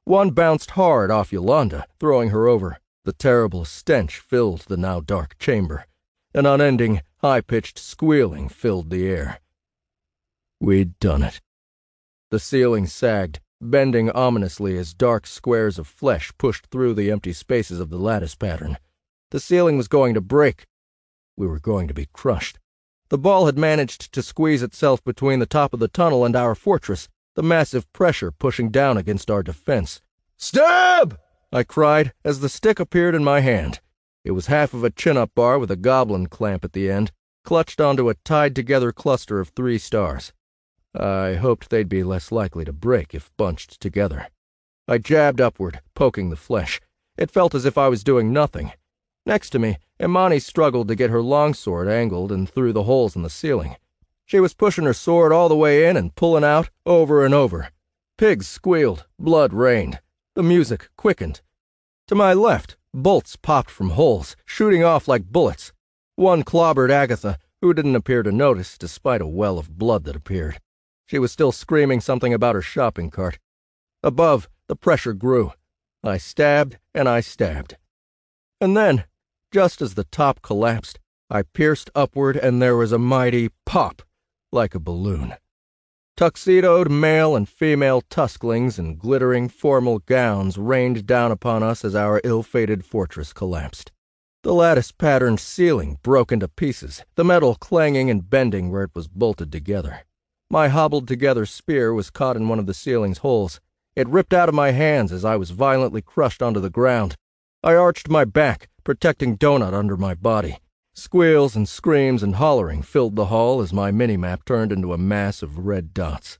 One bounced hard off Yolanda, throwing her over. The terrible stench filled the now dark chamber. An unending, high-pitched squealing filled the air. We'd done it. The ceiling sagged, bending ominously as dark squares of flesh pushed through the empty spaces of the lattice pattern. The ceiling was going to break. We were going to be crushed. The ball had managed to squeeze itself between the top of the tunnel and our fortress, the massive pressure pushing down against our defense. "Stab!" I cried as the stick appeared in my hand. It was half of a chin-up bar with a goblin clamp at the end, clutched onto a tied-together cluster of 3 stars. I hoped they'd be less likely to break if bunched together. I jabbed upward, poking the flesh. It felt as if I was doing nothing. Next to me, Imani struggled to get her longsword angled and through the holes in the ceiling. She was pushing her sword all the way in and pulling out over and over. Pigs squealed, blood rained. The music quickened. To my left, bolts popped from holes, shooting off like bullets. One clobbered Agatha, who didn't appear to notice despite a well of blood that appeared. She was still screaming something about her shopping cart. Above, the pressure grew. I stabbed and I stabbed. And then, just as the top collapsed, I pierced upward and there was a mighty pop, like a balloon. Tuxedoed male and female tusklings in glittering formal gowns rained down upon us as our ill-fated fortress collapsed. The lattice-patterned ceiling broke into pieces, the metal clanging and bending where it was bolted together. My hobbled-together spear was caught in one of the ceiling's holes. It ripped out of my hands as I was violently crushed onto the ground. I arched my back, protecting Donut under my body. Squeals and screams and hollering filled the hall as my minimap turned into a mass of red dots.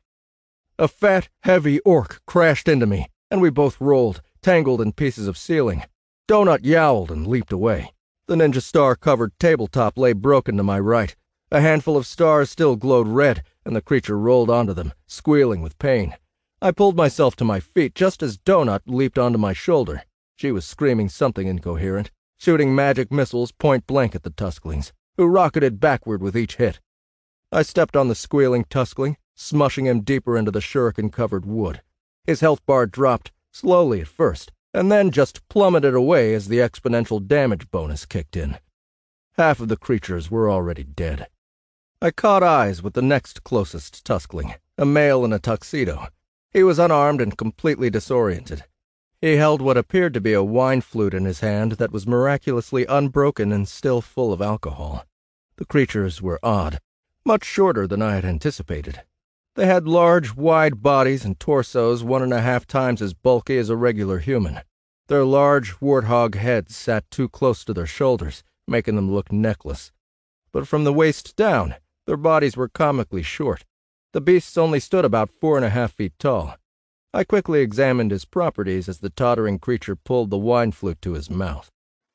A fat, heavy orc crashed into me, and we both rolled, tangled in pieces of ceiling. Donut yowled and leaped away. The Ninja Star-covered tabletop lay broken to my right. A handful of stars still glowed red, and the creature rolled onto them, squealing with pain. I pulled myself to my feet just as Donut leaped onto my shoulder. She was screaming something incoherent, shooting magic missiles point-blank at the Tusklings, who rocketed backward with each hit. I stepped on the squealing Tuskling, smushing him deeper into the shuriken-covered wood. His health bar dropped, slowly at first, and then just plummeted away as the exponential damage bonus kicked in. Half of the creatures were already dead. I caught eyes with the next closest Tuskling, a male in a tuxedo. He was unarmed and completely disoriented. He held what appeared to be a wine flute in his hand that was miraculously unbroken and still full of alcohol. The creatures were odd, much shorter than I had anticipated. They had large, wide bodies and torsos 1.5 times as bulky as a regular human. Their large, warthog heads sat too close to their shoulders, making them look neckless. But from the waist down, their bodies were comically short. The beasts only stood about 4.5 feet tall. I quickly examined his properties as the tottering creature pulled the wine flute to his mouth.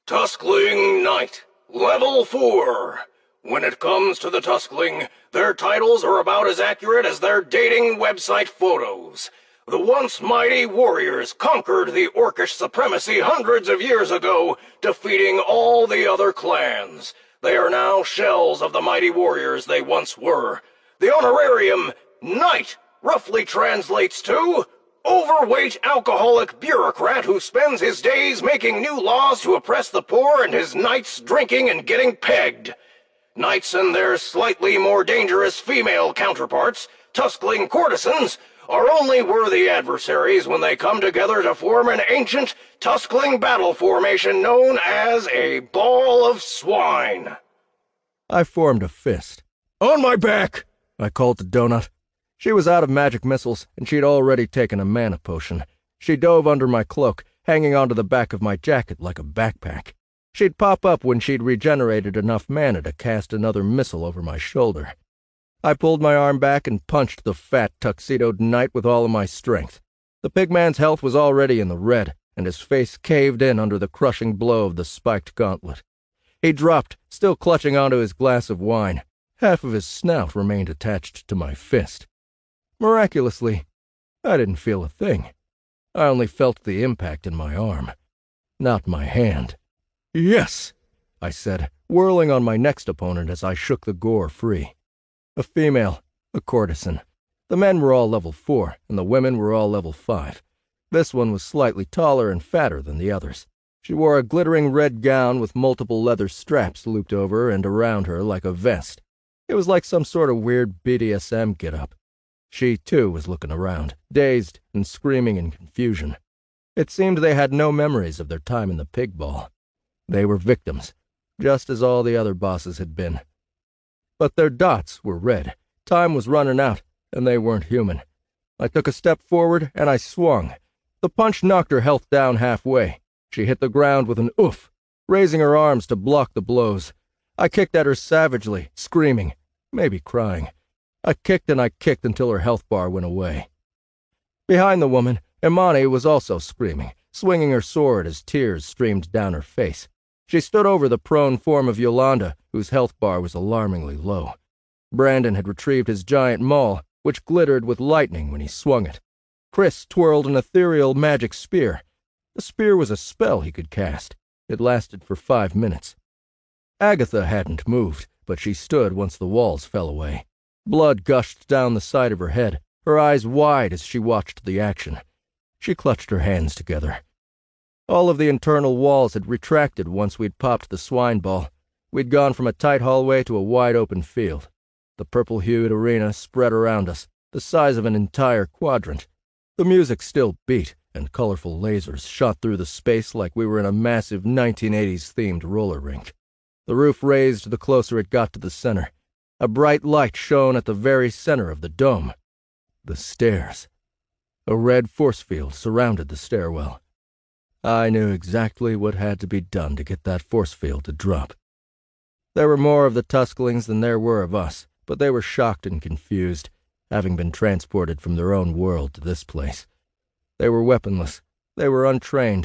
Tuskling Knight, Level 4. When it comes to the Tuskling, their titles are about as accurate as their dating website photos. The once mighty warriors conquered the Orcish supremacy hundreds of years ago, defeating all the other clans. They are now shells of the mighty warriors they once were. The honorarium, Knight, roughly translates to overweight alcoholic bureaucrat who spends his days making new laws to oppress the poor and his nights drinking and getting pegged. Knights and their slightly more dangerous female counterparts, Tuskling courtesans, are only worthy adversaries when they come together to form an ancient Tuskling battle formation known as a Ball of Swine. I formed a fist. "On my back!" I called to Donut. She was out of magic missiles, and she'd already taken a mana potion. She dove under my cloak, hanging onto the back of my jacket like a backpack. She'd pop up when she'd regenerated enough mana to cast another missile over my shoulder. I pulled my arm back and punched the fat, tuxedoed knight with all of my strength. The pigman's health was already in the red, and his face caved in under the crushing blow of the spiked gauntlet. He dropped, still clutching onto his glass of wine. Half of his snout remained attached to my fist. Miraculously, I didn't feel a thing. I only felt the impact in my arm, not my hand. "Yes," I said, whirling on my next opponent as I shook the gore free. A female, a courtesan. The men were all level 4, and the women were all level 5. This one was slightly taller and fatter than the others. She wore a glittering red gown with multiple leather straps looped over and around her like a vest. It was like some sort of weird BDSM get-up. She, too, was looking around, dazed and screaming in confusion. It seemed they had no memories of their time in the pig ball. They were victims, just as all the other bosses had been. But their dots were red. Time was running out, and they weren't human. I took a step forward, and I swung. The punch knocked her health down halfway. She hit the ground with an oof, raising her arms to block the blows. I kicked at her savagely, screaming, maybe crying. I kicked and I kicked until her health bar went away. Behind the woman, Imani was also screaming, swinging her sword as tears streamed down her face. She stood over the prone form of Yolanda, whose health bar was alarmingly low. Brandon had retrieved his giant maul, which glittered with lightning when he swung it. Chris twirled an ethereal magic spear. The spear was a spell he could cast. It lasted for 5 minutes. Agatha hadn't moved, but she stood once the walls fell away. Blood gushed down the side of her head, her eyes wide as she watched the action. She clutched her hands together. All of the internal walls had retracted once we'd popped the swine ball. We'd gone from a tight hallway to a wide-open field. The purple-hued arena spread around us, the size of an entire quadrant. The music still beat, and colorful lasers shot through the space like we were in a massive 1980s-themed roller rink. The roof raised the closer it got to the center. A bright light shone at the very center of the dome. The stairs. A red force field surrounded the stairwell. I knew exactly what had to be done to get that force field to drop. There were more of the Tusklings than there were of us, but they were shocked and confused, having been transported from their own world to this place. They were weaponless, they were untrained,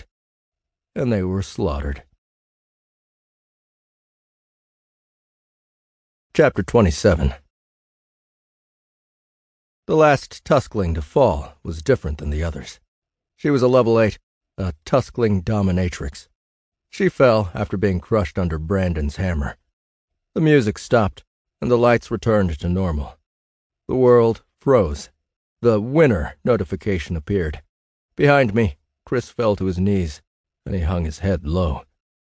and they were slaughtered. Chapter 27. The last Tuskling to fall was different than the others. She was a level 8, a Tuskling dominatrix. She fell after being crushed under Brandon's hammer. The music stopped, and the lights returned to normal. The world froze. The winner notification appeared. Behind me, Chris fell to his knees, and he hung his head low.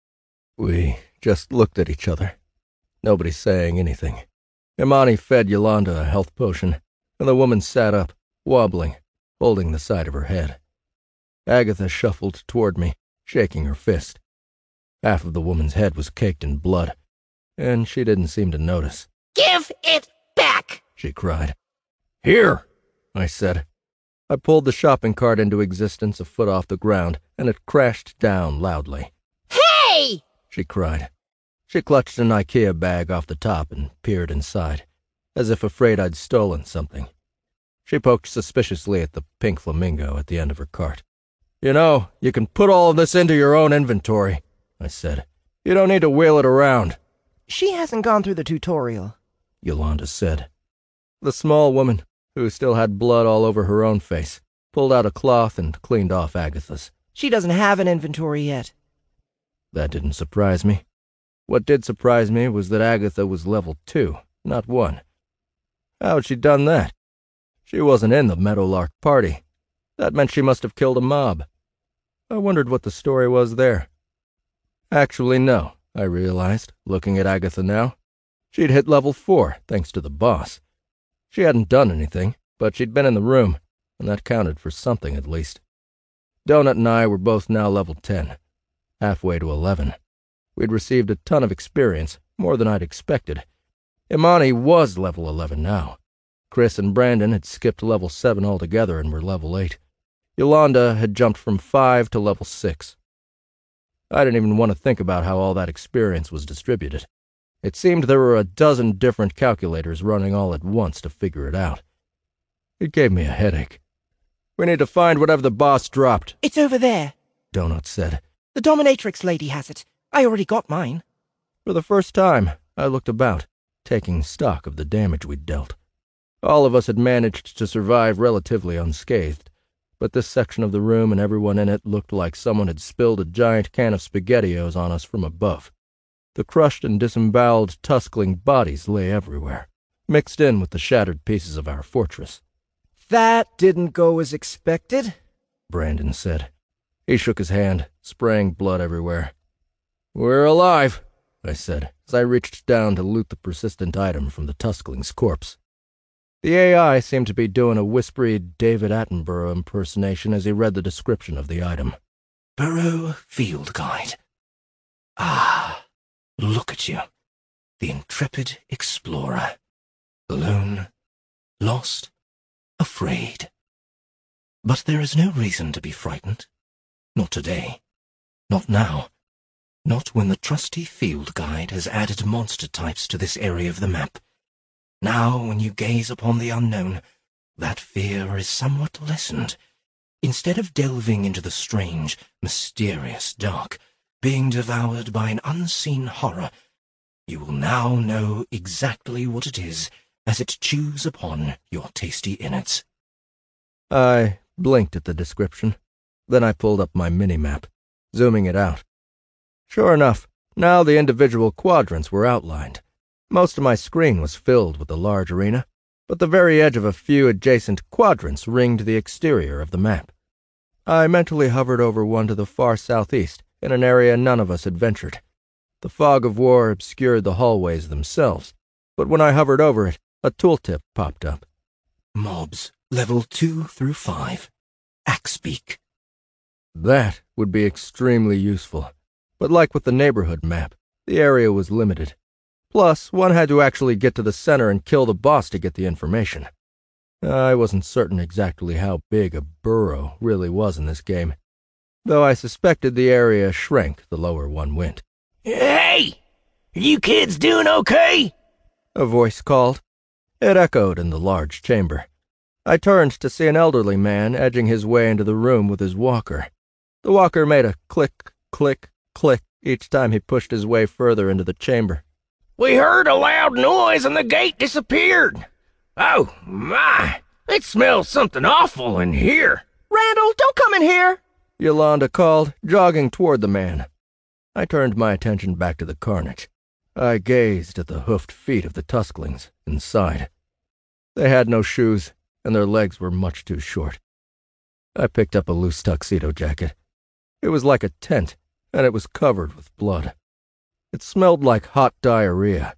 We just looked at each other, nobody saying anything. Imani fed Yolanda a health potion, and the woman sat up, wobbling, holding the side of her head. Agatha shuffled toward me, shaking her fist. Half of the woman's head was caked in blood, and she didn't seem to notice. "Give it back!" she cried. "Here!" I said. I pulled the shopping cart into existence a foot off the ground, and it crashed down loudly. "Hey!" she cried. She clutched an IKEA bag off the top and peered inside, as if afraid I'd stolen something. She poked suspiciously at the pink flamingo at the end of her cart. "You know, you can put all of this into your own inventory," I said. "You don't need to wheel it around." "She hasn't gone through the tutorial," Yolanda said. The small woman, who still had blood all over her own face, pulled out a cloth and cleaned off Agatha's. "She doesn't have an inventory yet." That didn't surprise me. What did surprise me was that Agatha was level 2, not 1. How had she done that? She wasn't in the Meadowlark party. That meant she must have killed a mob. I wondered what the story was there. Actually, no, I realized, looking at Agatha now. She'd hit level 4, thanks to the boss. She hadn't done anything, but she'd been in the room, and that counted for something at least. Donut and I were both now level 10, halfway to 11. We'd received a ton of experience, more than I'd expected. Imani was level 11 now. Chris and Brandon had skipped level 7 altogether and were level 8. Yolanda had jumped from 5 to level 6. I didn't even want to think about how all that experience was distributed. It seemed there were a dozen different calculators running all at once to figure it out. It gave me a headache. "We need to find whatever the boss dropped," "It's over there," Donut said. "The dominatrix lady has it. I already got mine." For the first time, I looked about, taking stock of the damage we'd dealt. All of us had managed to survive relatively unscathed, but this section of the room and everyone in it looked like someone had spilled a giant can of SpaghettiOs on us from above. The crushed and disemboweled Tuskling bodies lay everywhere, mixed in with the shattered pieces of our fortress. "That didn't go as expected," Brandon said. He shook his hand, spraying blood everywhere. "We're alive," I said, as I reached down to loot the persistent item from the Tuskling's corpse. The AI seemed to be doing a whispery David Attenborough impersonation as he read the description of the item. Burrow Field Guide. Ah, look at you. The intrepid explorer. Alone, lost, afraid. But there is no reason to be frightened. Not today. Not now. Not when the trusty field guide has added monster types to this area of the map. Now, when you gaze upon the unknown, that fear is somewhat lessened. Instead of delving into the strange, mysterious dark, being devoured by an unseen horror, you will now know exactly what it is as it chews upon your tasty innards. I blinked at the description. Then I pulled up my mini-map, zooming it out. Sure enough, now the individual quadrants were outlined. Most of my screen was filled with the large arena, but the very edge of a few adjacent quadrants ringed the exterior of the map. I mentally hovered over one to the far southeast, in an area none of us had ventured. The fog of war obscured the hallways themselves, but when I hovered over it, a tooltip popped up. Mobs, level 2 through 5. Axebeak. That would be extremely useful, but like with the neighborhood map, the area was limited. Plus, one had to actually get to the center and kill the boss to get the information. I wasn't certain exactly how big a burrow really was in this game, though I suspected the area shrank the lower one went. Hey! You kids doing okay? A voice called. It echoed in the large chamber. I turned to see an elderly man edging his way into the room with his walker. The walker made a click, click, click each time he pushed his way further into the chamber. We heard a loud noise and the gate disappeared. Oh, my. It smells something awful in here. Randall, don't come in here! Yolanda called, jogging toward the man. I turned my attention back to the carnage. I gazed at the hoofed feet of the Tusklings inside. They had no shoes, and their legs were much too short. I picked up a loose tuxedo jacket. It was like a tent, and it was covered with blood. It smelled like hot diarrhea.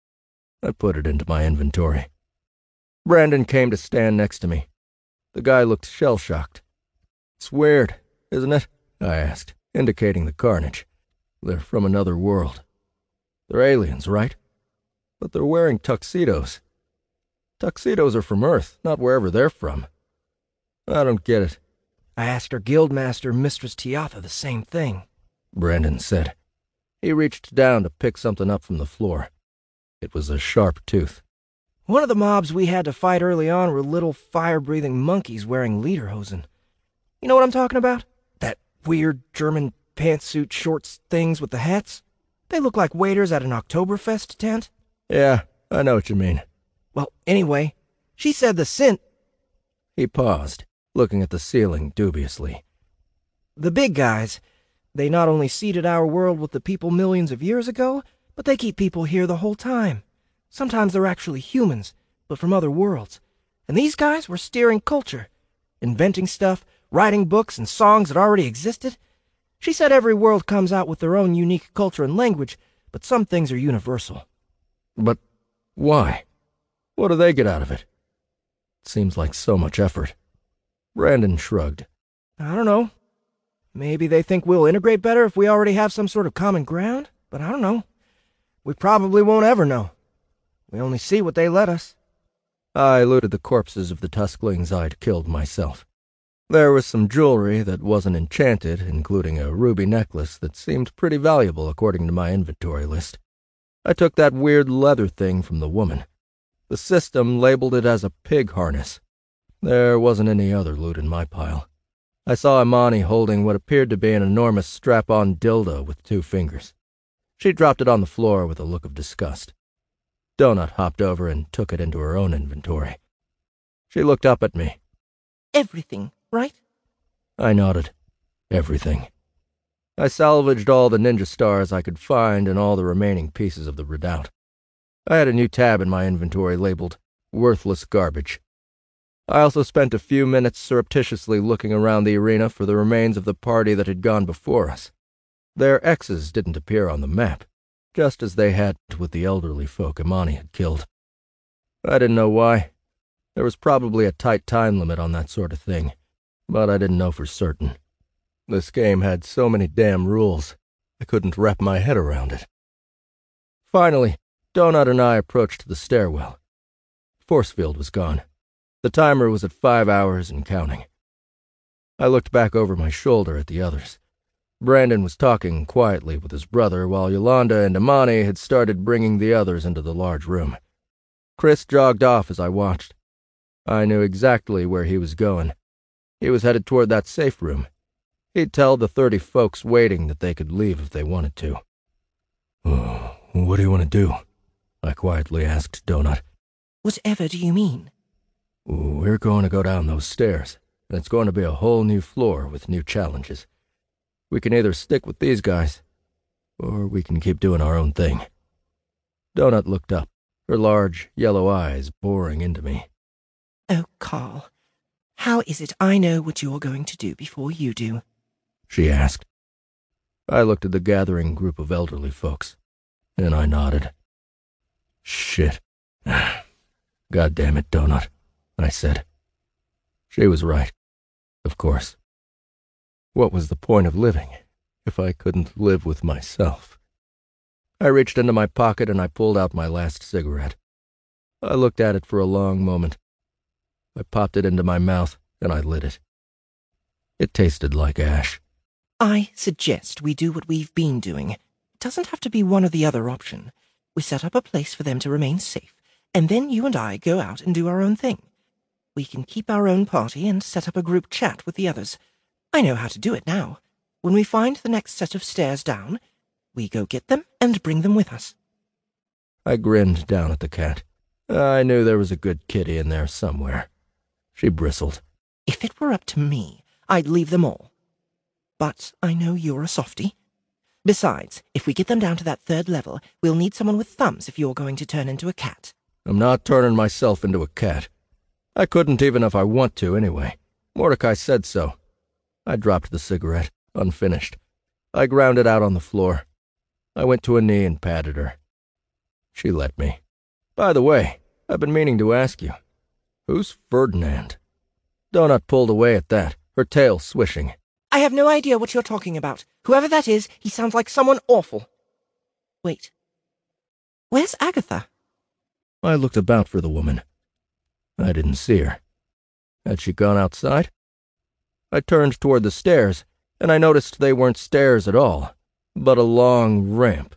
I put it into my inventory. Brandon came to stand next to me. The guy looked shell-shocked. It's weird, isn't it? I asked, indicating the carnage. They're from another world. They're aliens, right? But they're wearing tuxedos. Tuxedos are from Earth, not wherever they're from. I don't get it. I asked our guildmaster, Mistress Tiatha, the same thing, Brandon said. He reached down to pick something up from the floor. It was a sharp tooth. One of the mobs we had to fight early on were little fire-breathing monkeys wearing lederhosen. You know what I'm talking about? That weird German pantsuit shorts things with the hats? They look like waiters at an Oktoberfest tent. Yeah, I know what you mean. Well, anyway, she said the Sint... He paused, looking at the ceiling dubiously. The big guys, they not only seeded our world with the people millions of years ago, but they keep people here the whole time. Sometimes they're actually humans, but from other worlds. And these guys were steering culture, inventing stuff, writing books and songs that already existed. She said every world comes out with their own unique culture and language, but some things are universal. But why? What do they get out of it? It seems like so much effort. Brandon shrugged. I don't know. Maybe they think we'll integrate better if we already have some sort of common ground, but I don't know. We probably won't ever know. We only see what they let us. I looted the corpses of the Tusklings I'd killed myself. There was some jewelry that wasn't enchanted, including a ruby necklace that seemed pretty valuable according to my inventory list. I took that weird leather thing from the woman. The system labeled it as a pig harness. There wasn't any other loot in my pile. I saw Imani holding what appeared to be an enormous strap-on dildo with 2 fingers. She dropped it on the floor with a look of disgust. Donut hopped over and took it into her own inventory. She looked up at me. Everything, right? I nodded. Everything. I salvaged all the ninja stars I could find and all the remaining pieces of the redoubt. I had a new tab in my inventory labeled Worthless Garbage. I also spent a few minutes surreptitiously looking around the arena for the remains of the party that had gone before us. Their X's didn't appear on the map, just as they had with the elderly folk Imani had killed. I didn't know why. There was probably a tight time limit on that sort of thing, but I didn't know for certain. This game had so many damn rules, I couldn't wrap my head around it. Finally, Donut and I approached the stairwell. Force field was gone. The timer was at 5 hours and counting. I looked back over my shoulder at the others. Brandon was talking quietly with his brother while Yolanda and Imani had started bringing the others into the large room. Chris jogged off as I watched. I knew exactly where he was going. He was headed toward that safe room. He'd tell the 30 folks waiting that they could leave if they wanted to. "Oh, what do you want to do?" I quietly asked Donut. Whatever do you mean? "We're going to go down those stairs, and it's going to be a whole new floor with new challenges. We can either stick with these guys, or we can keep doing our own thing." Donut looked up, her large, yellow eyes boring into me. Oh, Carl, how is it I know what you're going to do before you do? She asked. I looked at the gathering group of elderly folks, and I nodded. "Shit. God damn it, Donut," I said. She was right, of course. What was the point of living if I couldn't live with myself? I reached into my pocket and I pulled out my last cigarette. I looked at it for a long moment. I popped it into my mouth and I lit it. It tasted like ash. I suggest we do what we've been doing. It doesn't have to be one or the other option. We set up a place for them to remain safe, and then you and I go out and do our own thing. We can keep our own party and set up a group chat with the others. I know how to do it now. When we find the next set of stairs down, we go get them and bring them with us. I grinned down at the cat. I knew there was a good kitty in there somewhere. She bristled. If it were up to me, I'd leave them all. But I know you're a softie. Besides, if we get them down to that 3rd level, we'll need someone with thumbs if you're going to turn into a cat. I'm not turning myself into a cat. I couldn't even if I want to, anyway. Mordecai said so. I dropped the cigarette, unfinished. I ground it out on the floor. I went to a knee and patted her. She let me. "By the way, I've been meaning to ask you. Who's Ferdinand?" Donut pulled away at that, her tail swishing. I have no idea what you're talking about. Whoever that is, he sounds like someone awful. Wait. Where's Agatha? I looked about for the woman. I didn't see her. Had she gone outside? I turned toward the stairs, and I noticed they weren't stairs at all, but a long ramp.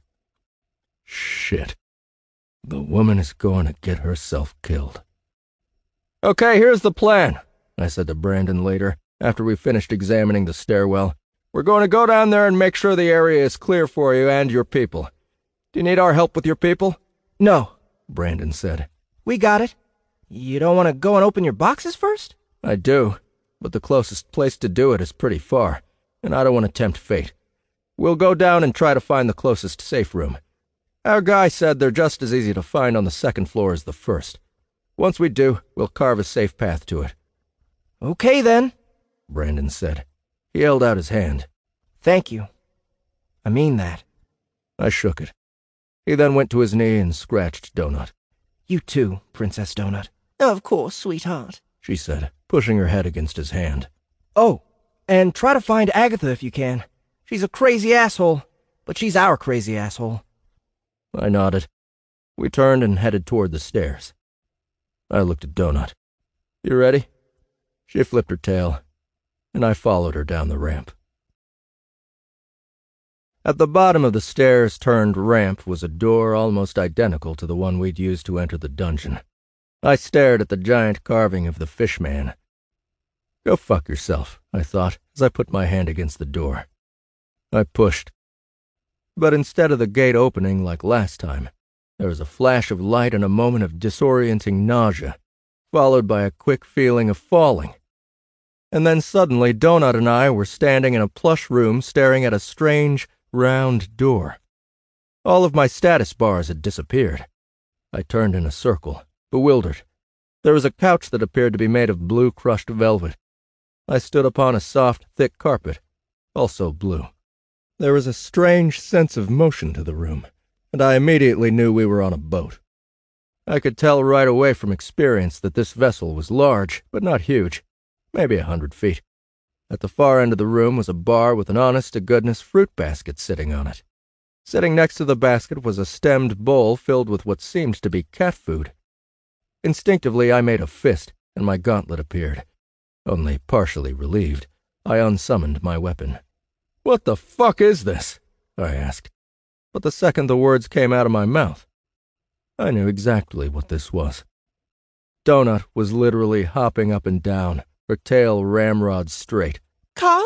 Shit. The woman is going to get herself killed. "Okay, here's the plan," I said to Brandon later, after we finished examining the stairwell. "We're going to go down there and make sure the area is clear for you and your people. Do you need our help with your people?" No, Brandon said. we got it. You don't want to go and open your boxes first? I do, but the closest place to do it is pretty far, and I don't want to tempt fate. We'll go down and try to find the closest safe room. Our guy said they're just as easy to find on the 2nd floor as the 1st. Once we do, we'll carve a safe path to it. Okay, then, Brandon said. He held out his hand. Thank you. I mean that. I shook it. He then went to his knee and scratched Donut. You too, Princess Donut. Of course, sweetheart, she said, pushing her head against his hand. Oh, and try to find Agatha if you can. She's a crazy asshole, but she's our crazy asshole. I nodded. We turned and headed toward the stairs. I looked at Donut. You ready? She flipped her tail, and I followed her down the ramp. At the bottom of the stairs-turned ramp was a door almost identical to the one we'd used to enter the dungeon. I stared at the giant carving of the Fishman. Go fuck yourself, I thought, as I put my hand against the door. I pushed. But instead of the gate opening like last time, there was a flash of light and a moment of disorienting nausea, followed by a quick feeling of falling. And then suddenly Donut and I were standing in a plush room staring at a strange, round door. All of my status bars had disappeared. I turned in a circle, bewildered. There was a couch that appeared to be made of blue crushed velvet. I stood upon a soft, thick carpet, also blue. There was a strange sense of motion to the room, and I immediately knew we were on a boat. I could tell right away from experience that this vessel was large, but not huge, maybe 100 feet. At the far end of the room was a bar with an honest-to-goodness fruit basket sitting on it. Sitting next to the basket was a stemmed bowl filled with what seemed to be cat food. Instinctively, I made a fist, and my gauntlet appeared. Only partially relieved, I unsummoned my weapon. "What the fuck is this?" I asked. But the second the words came out of my mouth, I knew exactly what this was. Donut was literally hopping up and down, her tail ramrod straight. Carl,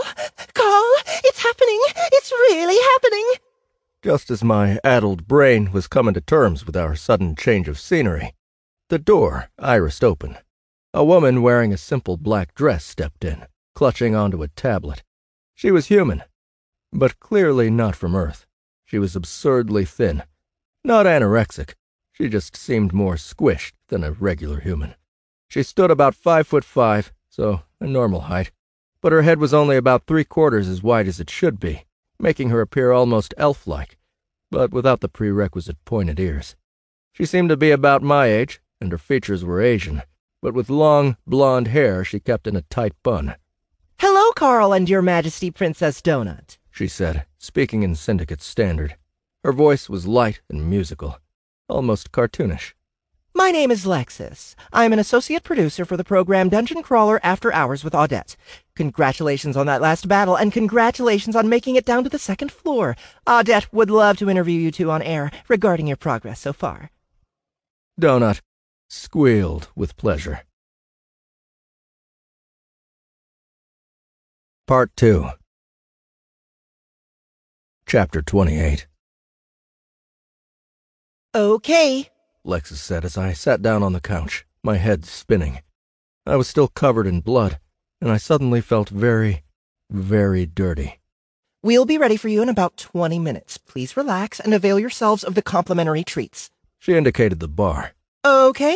it's happening! It's really happening! Just as my addled brain was coming to terms with our sudden change of scenery, the door irised open. A woman wearing a simple black dress stepped in, clutching onto a tablet. She was human, but clearly not from Earth. She was absurdly thin. Not anorexic. She just seemed more squished than a regular human. She stood about 5'5", so a normal height, but her head was only about 3/4 as wide as it should be, making her appear almost elf-like, but without the prerequisite pointed ears. She seemed to be about my age, and her features were Asian, but with long, blonde hair she kept in a tight bun. Hello, Carl and Your Majesty Princess Donut, she said, speaking in Syndicate Standard. Her voice was light and musical, almost cartoonish. My name is Lexus. I'm an associate producer for the program Dungeon Crawler After Hours with Audette. Congratulations on that last battle, and congratulations on making it down to the second floor. Audette would love to interview you two on air regarding your progress so far. Donut squealed with pleasure. Part 2. Chapter 28. Okay, Lexus said as I sat down on the couch, my head spinning. I was still covered in blood, and I suddenly felt very, very dirty. We'll be ready for you in about 20 minutes. Please relax and avail yourselves of the complimentary treats. She indicated the bar. Okay,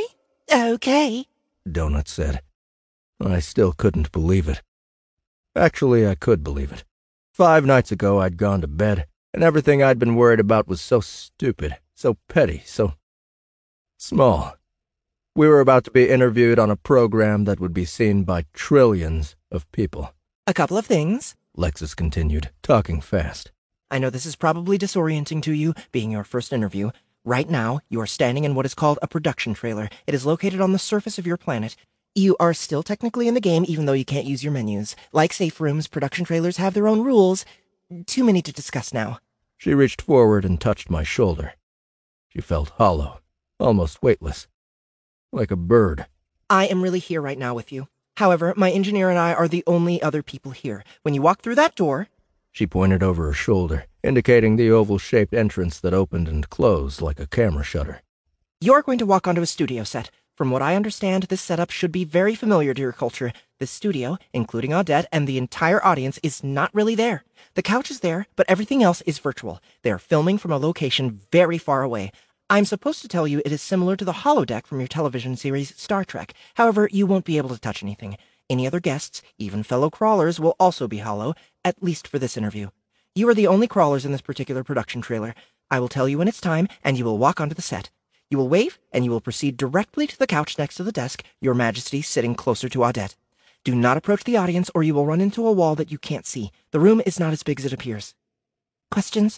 Donut said. I still couldn't believe it. Actually, I could believe it. 5 nights ago, I'd gone to bed, and everything I'd been worried about was so stupid, so petty, so small. We were about to be interviewed on a program that would be seen by trillions of people. A couple of things, Lexus continued, talking fast. I know this is probably disorienting to you, being your first interview. Right now, you are standing in what is called a production trailer. It is located on the surface of your planet. You are still technically in the game, even though you can't use your menus. Like safe rooms, production trailers have their own rules. Too many to discuss now. She reached forward and touched my shoulder. She felt hollow, almost weightless, like a bird. I am really here right now with you. However, my engineer and I are the only other people here. When you walk through that door... She pointed over her shoulder, indicating the oval-shaped entrance that opened and closed like a camera shutter. You're going to walk onto a studio set. From what I understand, this setup should be very familiar to your culture. This studio, including Audette and the entire audience, is not really there. The couch is there, but everything else is virtual. They are filming from a location very far away. I'm supposed to tell you it is similar to the holodeck from your television series Star Trek. However, you won't be able to touch anything. Any other guests, even fellow crawlers, will also be hollow, at least for this interview. You are the only crawlers in this particular production trailer. I will tell you when it's time, and you will walk onto the set. You will wave, and you will proceed directly to the couch next to the desk, Your Majesty sitting closer to Audette. Do not approach the audience, or you will run into a wall that you can't see. The room is not as big as it appears. Questions?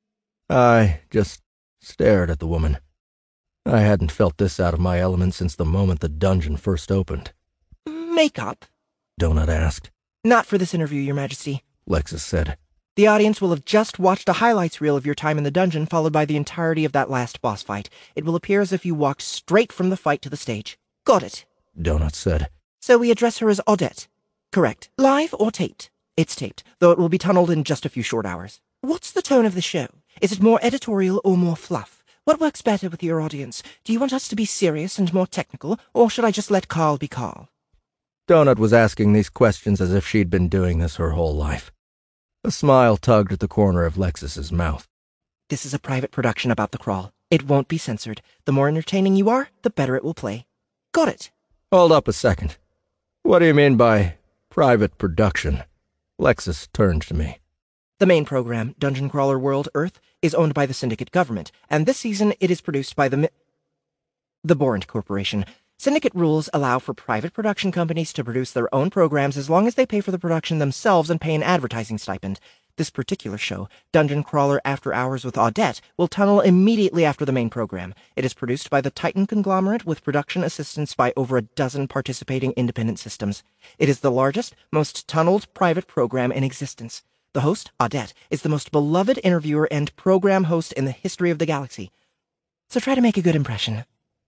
I just stared at the woman. I hadn't felt this out of my element since the moment the dungeon first opened. Makeup? Donut asked. Not for this interview, Your Majesty, Lexus said. The audience will have just watched a highlights reel of your time in the dungeon, followed by the entirety of that last boss fight. It will appear as if you walked straight from the fight to the stage. Got it, Donut said. So we address her as Audette. Correct. Live or taped? It's taped, though it will be tunneled in just a few short hours. What's the tone of the show? Is it more editorial or more fluff? What works better with your audience? Do you want us to be serious and more technical, or should I just let Carl be Carl? Donut was asking these questions as if she'd been doing this her whole life. A smile tugged at the corner of Lexus's mouth. This is a private production about the crawl. It won't be censored. The more entertaining you are, the better it will play. Got it. Hold up a second. What do you mean by private production? Lexus turned to me. The main program, Dungeon Crawler World Earth, is owned by the Syndicate government, and this season it is produced by the Borant Corporation. Syndicate rules allow for private production companies to produce their own programs as long as they pay for the production themselves and pay an advertising stipend. This particular show, Dungeon Crawler After Hours with Audette, will tunnel immediately after the main program. It is produced by the Titan conglomerate with production assistance by over a dozen participating independent systems. It is the largest, most tunneled private program in existence. The host, Audette, is the most beloved interviewer and program host in the history of the galaxy. So try to make a good impression.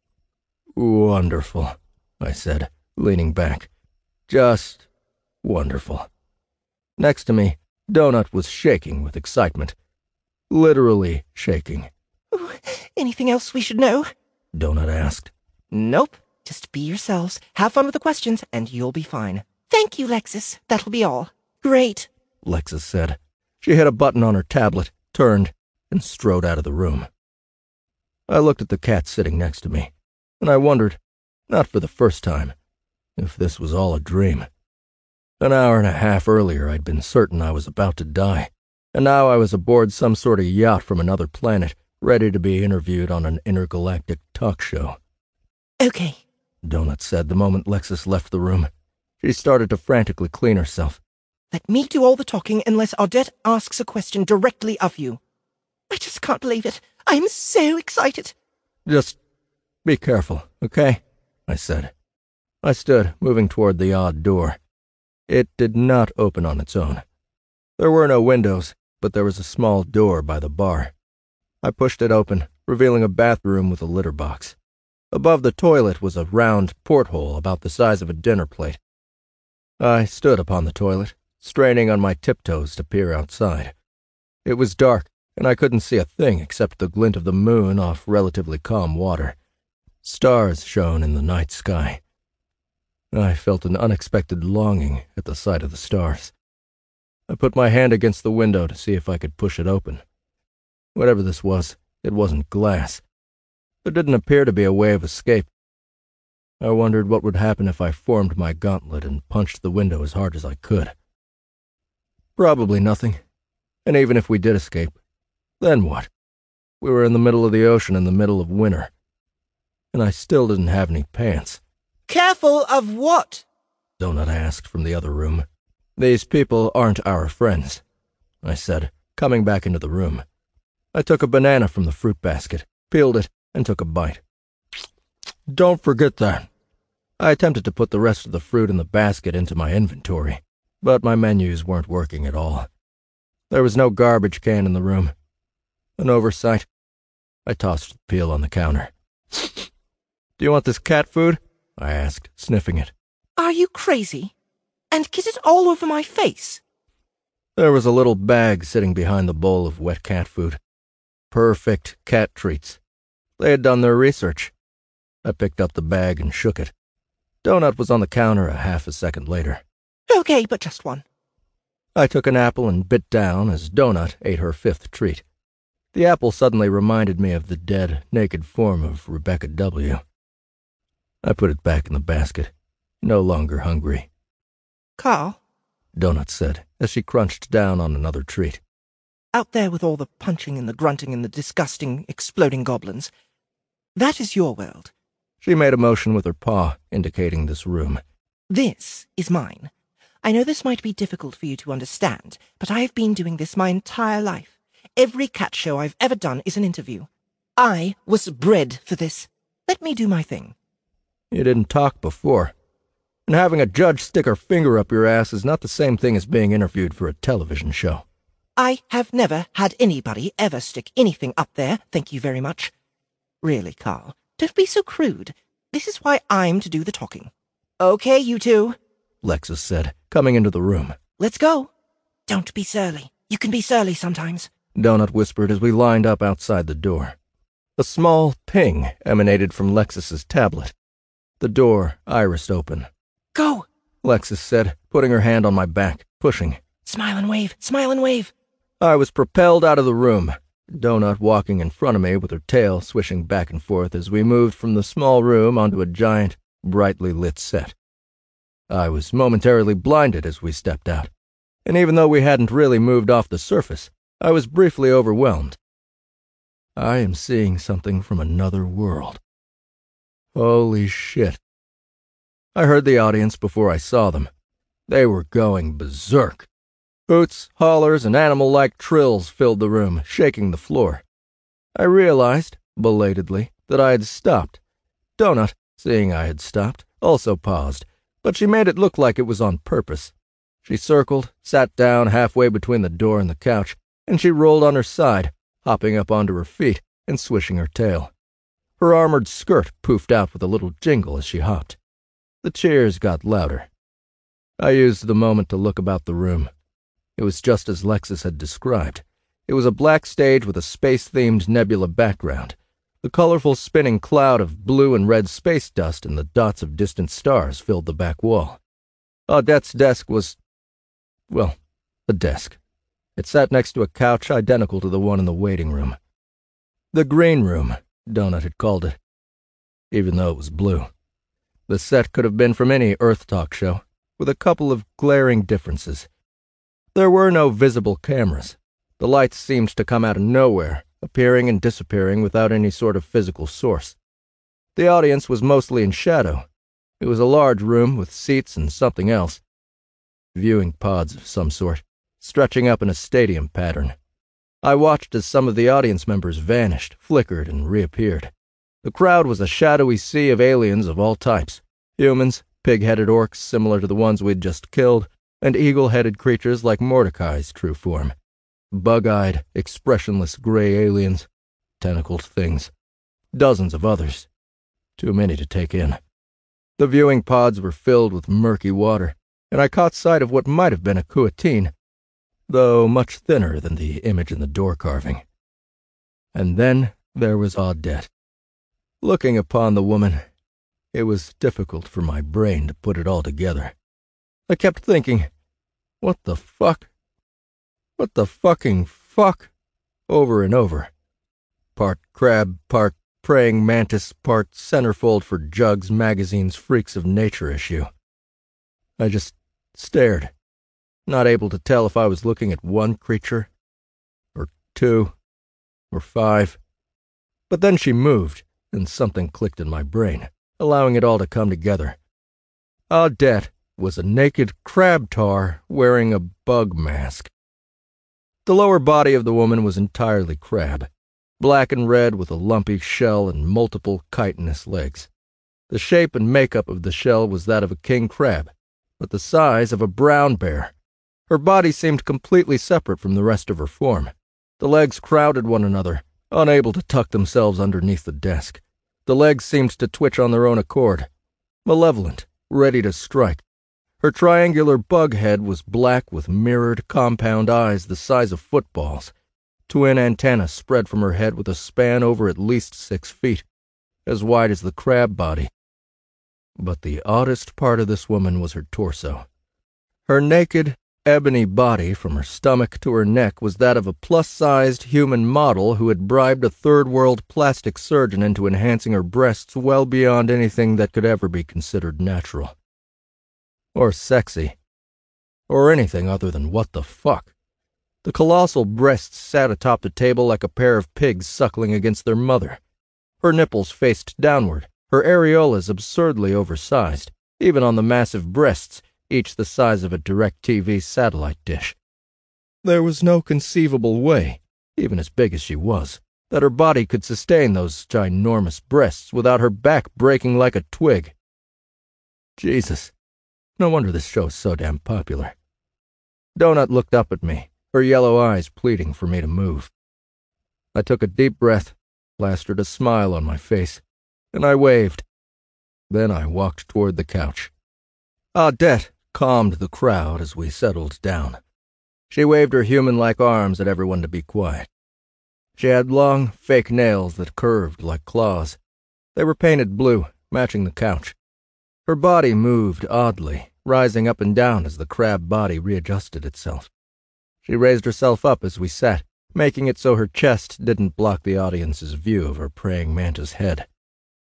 Wonderful, I said, leaning back. Just wonderful. Next to me, Donut was shaking with excitement. Literally shaking. Ooh, anything else we should know? Donut asked. Nope. Just be yourselves, have fun with the questions, and you'll be fine. Thank you, Lexus. That'll be all. Great, Lexus said. She hit a button on her tablet, turned, and strode out of the room. I looked at the cat sitting next to me, and I wondered, not for the first time, if this was all a dream. An hour and a half earlier, I'd been certain I was about to die, and now I was aboard some sort of yacht from another planet, ready to be interviewed on an intergalactic talk show. Okay, Donut said the moment Lexus left the room. She started to frantically clean herself. Let me do all the talking unless Audette asks a question directly of you. I just can't believe it. I'm so excited. Just be careful, okay? I said. I stood, moving toward the odd door. It did not open on its own. There were no windows, but there was a small door by the bar. I pushed it open, revealing a bathroom with a litter box. Above the toilet was a round porthole about the size of a dinner plate. I stood upon the toilet, straining on my tiptoes to peer outside. It was dark, and I couldn't see a thing except the glint of the moon off relatively calm water. Stars shone in the night sky. I felt an unexpected longing at the sight of the stars. I put my hand against the window to see if I could push it open. Whatever this was, it wasn't glass. There didn't appear to be a way of escape. I wondered what would happen if I formed my gauntlet and punched the window as hard as I could. Probably nothing. And even if we did escape, then what? We were in the middle of the ocean in the middle of winter. And I still didn't have any pants. Careful of what? Donut asked from the other room. These people aren't our friends, I said, coming back into the room. I took a banana from the fruit basket, peeled it, and took a bite. Don't forget that. I attempted to put the rest of the fruit in the basket into my inventory, but my menus weren't working at all. There was no garbage can in the room. An oversight. I tossed the peel on the counter. Do you want this cat food? I asked, sniffing it. Are you crazy? And get it all over my face? There was a little bag sitting behind the bowl of wet cat food. Perfect cat treats. They had done their research. I picked up the bag and shook it. Donut was on the counter a half a second later. Okay, but just one. I took an apple and bit down as Donut ate her fifth treat. The apple suddenly reminded me of the dead, naked form of Rebecca W. I put it back in the basket, no longer hungry. Carl, Donut said as she crunched down on another treat. Out there with all the punching and the grunting and the disgusting, exploding goblins, that is your world. She made a motion with her paw, indicating this room. This is mine. I know this might be difficult for you to understand, but I have been doing this my entire life. Every cat show I've ever done is an interview. I was bred for this. Let me do my thing. You didn't talk before. And having a judge stick her finger up your ass is not the same thing as being interviewed for a television show. I have never had anybody ever stick anything up there, thank you very much. Really, Carl, don't be so crude. This is why I'm to do the talking. Okay, you two, Lexus said, coming into the room. Let's go. Don't be surly. You can be surly sometimes, Donut whispered as we lined up outside the door. A small ping emanated from Lexus's tablet. The door irised open. Go, Lexus said, putting her hand on my back, pushing. Smile and wave, smile and wave. I was propelled out of the room, Donut walking in front of me with her tail swishing back and forth as we moved from the small room onto a giant, brightly lit set. I was momentarily blinded as we stepped out, and even though we hadn't really moved off the surface, I was briefly overwhelmed. I am seeing something from another world. Holy shit. I heard the audience before I saw them. They were going berserk. Hoots, hollers, and animal-like trills filled the room, shaking the floor. I realized, belatedly, that I had stopped. Donut, seeing I had stopped, also paused, but she made it look like it was on purpose. She circled, sat down halfway between the door and the couch, and she rolled on her side, hopping up onto her feet and swishing her tail. Her armored skirt poofed out with a little jingle as she hopped. The cheers got louder. I used the moment to look about the room. It was just as Lexus had described. It was a black stage with a space-themed nebula background. The colorful spinning cloud of blue and red space dust and the dots of distant stars filled the back wall. Audette's desk was, well, a desk. It sat next to a couch identical to the one in the waiting room. The green room, Donut had called it, even though it was blue. The set could have been from any Earth talk show, with a couple of glaring differences. There were no visible cameras. The lights seemed to come out of nowhere, appearing and disappearing without any sort of physical source. The audience was mostly in shadow. It was a large room with seats and something else. Viewing pods of some sort, stretching up in a stadium pattern. I watched as some of the audience members vanished, flickered, and reappeared. The crowd was a shadowy sea of aliens of all types. Humans, pig-headed orcs similar to the ones we'd just killed, and eagle-headed creatures like Mordecai's true form. Bug-eyed, expressionless gray aliens, tentacled things. Dozens of others. Too many to take in. The viewing pods were filled with murky water, and I caught sight of what might have been a Kuatine, though much thinner than the image in the door carving. And then there was Audette. Looking upon the woman, it was difficult for my brain to put it all together. I kept thinking, what the fuck? What the fucking fuck? Over and over. Part crab, part praying mantis, part centerfold for Jugs magazine's Freaks of Nature issue. I just stared, not able to tell if I was looking at one creature, or two, or five. But then she moved, and something clicked in my brain, allowing it all to come together. Audette was a naked crab tar wearing a bug mask. The lower body of the woman was entirely crab, black and red with a lumpy shell and multiple chitinous legs. The shape and makeup of the shell was that of a king crab, but the size of a brown bear. Her body seemed completely separate from the rest of her form. The legs crowded one another, unable to tuck themselves underneath the desk. The legs seemed to twitch on their own accord, malevolent, ready to strike. Her triangular bug head was black with mirrored, compound eyes the size of footballs. Twin antennae spread from her head with a span over at least 6 feet, as wide as the crab body. But the oddest part of this woman was her torso. Her naked, ebony body from her stomach to her neck was that of a plus-sized human model who had bribed a third-world plastic surgeon into enhancing her breasts well beyond anything that could ever be considered natural. Or sexy. Or anything other than what the fuck. The colossal breasts sat atop the table like a pair of pigs suckling against their mother. Her nipples faced downward, her areolas absurdly oversized, even on the massive breasts, each the size of a DirecTV satellite dish. There was no conceivable way, even as big as she was, that her body could sustain those ginormous breasts without her back breaking like a twig. Jesus. No wonder this show is so damn popular. Donut looked up at me, her yellow eyes pleading for me to move. I took a deep breath, plastered a smile on my face, and I waved. Then I walked toward the couch. Audette calmed the crowd as we settled down. She waved her human-like arms at everyone to be quiet. She had long, fake nails that curved like claws. They were painted blue, matching the couch. Her body moved oddly, rising up and down as the crab body readjusted itself. She raised herself up as we sat, making it so her chest didn't block the audience's view of her praying mantis head.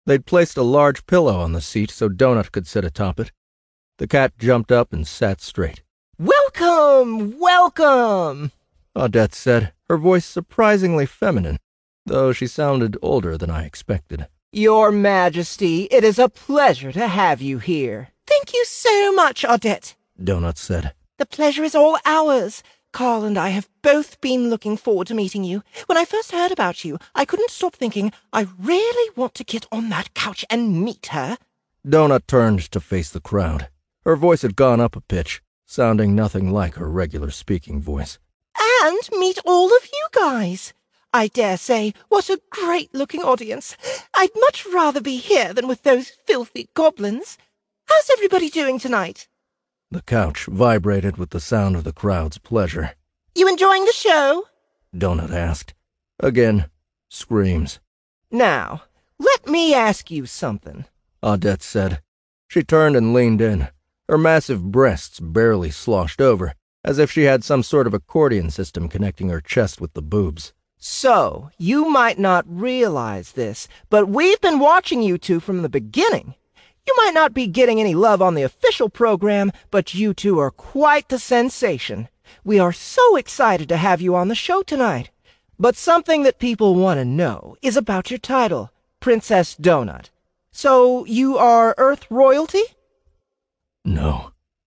They'd placed a large pillow on the seat so Donut could sit atop it. The cat jumped up and sat straight. Welcome! Welcome! Audette said, her voice surprisingly feminine, though she sounded older than I expected. Your Majesty, it is a pleasure to have you here. Thank you so much, Audette, Donut said. The pleasure is all ours. Carl and I have both been looking forward to meeting you. When I first heard about you, I couldn't stop thinking, I really want to get on that couch and meet her. Donut turned to face the crowd. Her voice had gone up a pitch, sounding nothing like her regular speaking voice. And meet all of you guys. I dare say, what a great-looking audience. I'd much rather be here than with those filthy goblins. How's everybody doing tonight? The couch vibrated with the sound of the crowd's pleasure. You enjoying the show? Donut asked. Again, screams. Now, let me ask you something, Audette said. She turned and leaned in, her massive breasts barely sloshed over, as if she had some sort of accordion system connecting her chest with the boobs. So, you might not realize this, but we've been watching you two from the beginning. You might not be getting any love on the official program, but you two are quite the sensation. We are so excited to have you on the show tonight. But something that people want to know is about your title, Princess Donut. So, you are Earth royalty? No.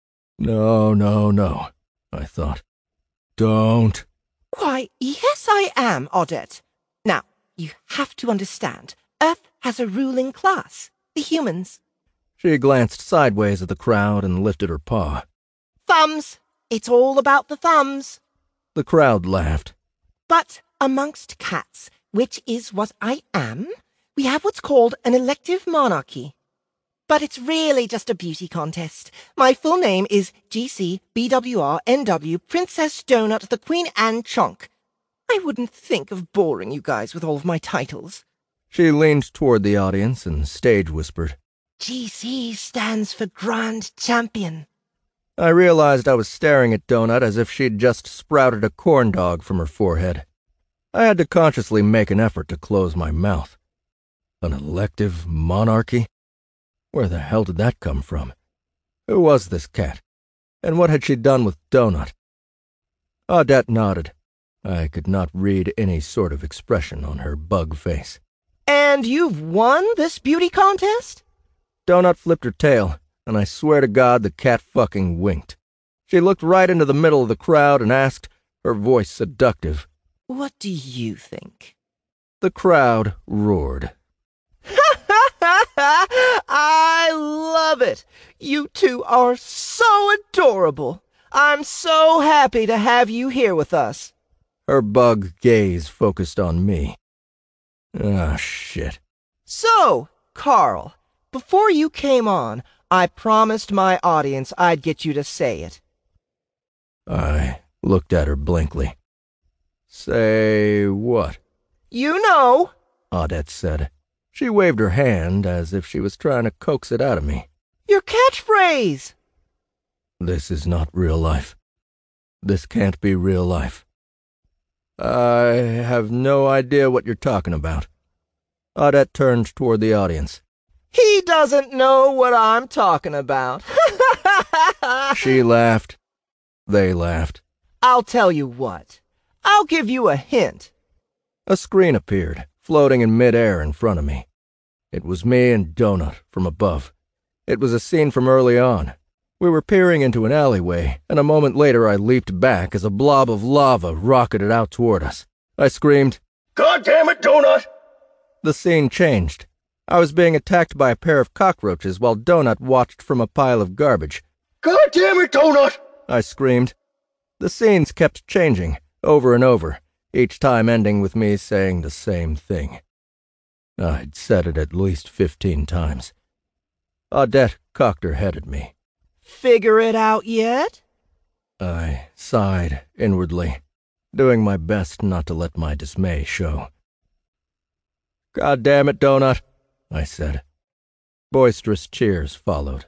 No, I thought. Don't. Why, yes I am, Audette. Now, you have to understand, Earth has a ruling class, the humans. She glanced sideways at the crowd and lifted her paw. Thumbs. It's all about the thumbs. The crowd laughed. But amongst cats, which is what I am, we have what's called an elective monarchy. But it's really just a beauty contest. My full name is GCBWRNW Princess Donut the Queen Anne Chonk. I wouldn't think of boring you guys with all of my titles. She leaned toward the audience and stage whispered. GC stands for Grand Champion. I realized I was staring at Donut as if she'd just sprouted a corn dog from her forehead. I had to consciously make an effort to close my mouth. An elective monarchy? Where the hell did that come from? Who was this cat? And what had she done with Donut? Audette nodded. I could not read any sort of expression on her bug face. And you've won this beauty contest? Donut flipped her tail, and I swear to God the cat fucking winked. She looked right into the middle of the crowd and asked, her voice seductive, What do you think? The crowd roared. I love it. You two are so adorable. I'm so happy to have you here with us. Her bug gaze focused on me. Ah, shit. So, Carl, before you came on, I promised my audience I'd get you to say it. I looked at her blankly. Say what? You know, Audette said. She waved her hand as if she was trying to coax it out of me. Your catchphrase! This is not real life. This can't be real life. I have no idea what you're talking about. Audette turned toward the audience. He doesn't know what I'm talking about. She laughed. They laughed. I'll tell you what. I'll give you a hint. A screen appeared, floating in midair in front of me. It was me and Donut from above. It was a scene from early on. We were peering into an alleyway, and a moment later I leaped back as a blob of lava rocketed out toward us. I screamed, God damn it, Donut! The scene changed. I was being attacked by a pair of cockroaches while Donut watched from a pile of garbage. God damn it, Donut! I screamed. The scenes kept changing, over and over, each time ending with me saying the same thing. I'd said it at least 15 times. Audette cocked her head at me. Figure it out yet? I sighed inwardly, doing my best not to let my dismay show. God damn it, Donut, I said. Boisterous cheers followed.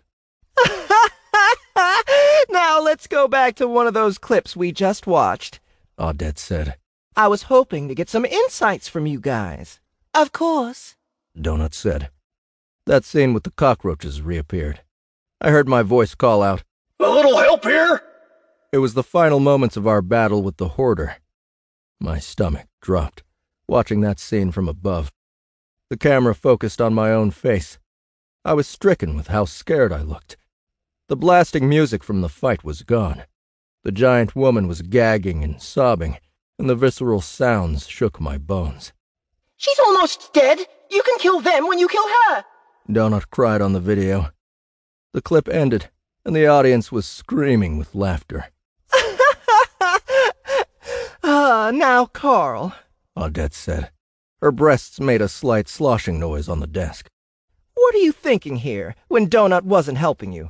Now let's go back to one of those clips we just watched, Audette said. I was hoping to get some insights from you guys. Of course. Donut said. That scene with the cockroaches reappeared. I heard my voice call out, "A little help here?" It was the final moments of our battle with the Hoarder. My stomach dropped, watching that scene from above. The camera focused on my own face. I was stricken with how scared I looked. The blasting music from the fight was gone. The giant woman was gagging and sobbing, and the visceral sounds shook my bones. She's almost dead. You can kill them when you kill her. Donut cried on the video. The clip ended, and the audience was screaming with laughter. Now, Carl, Odette said. Her breasts made a slight sloshing noise on the desk. what are you thinking here when Donut wasn't helping you?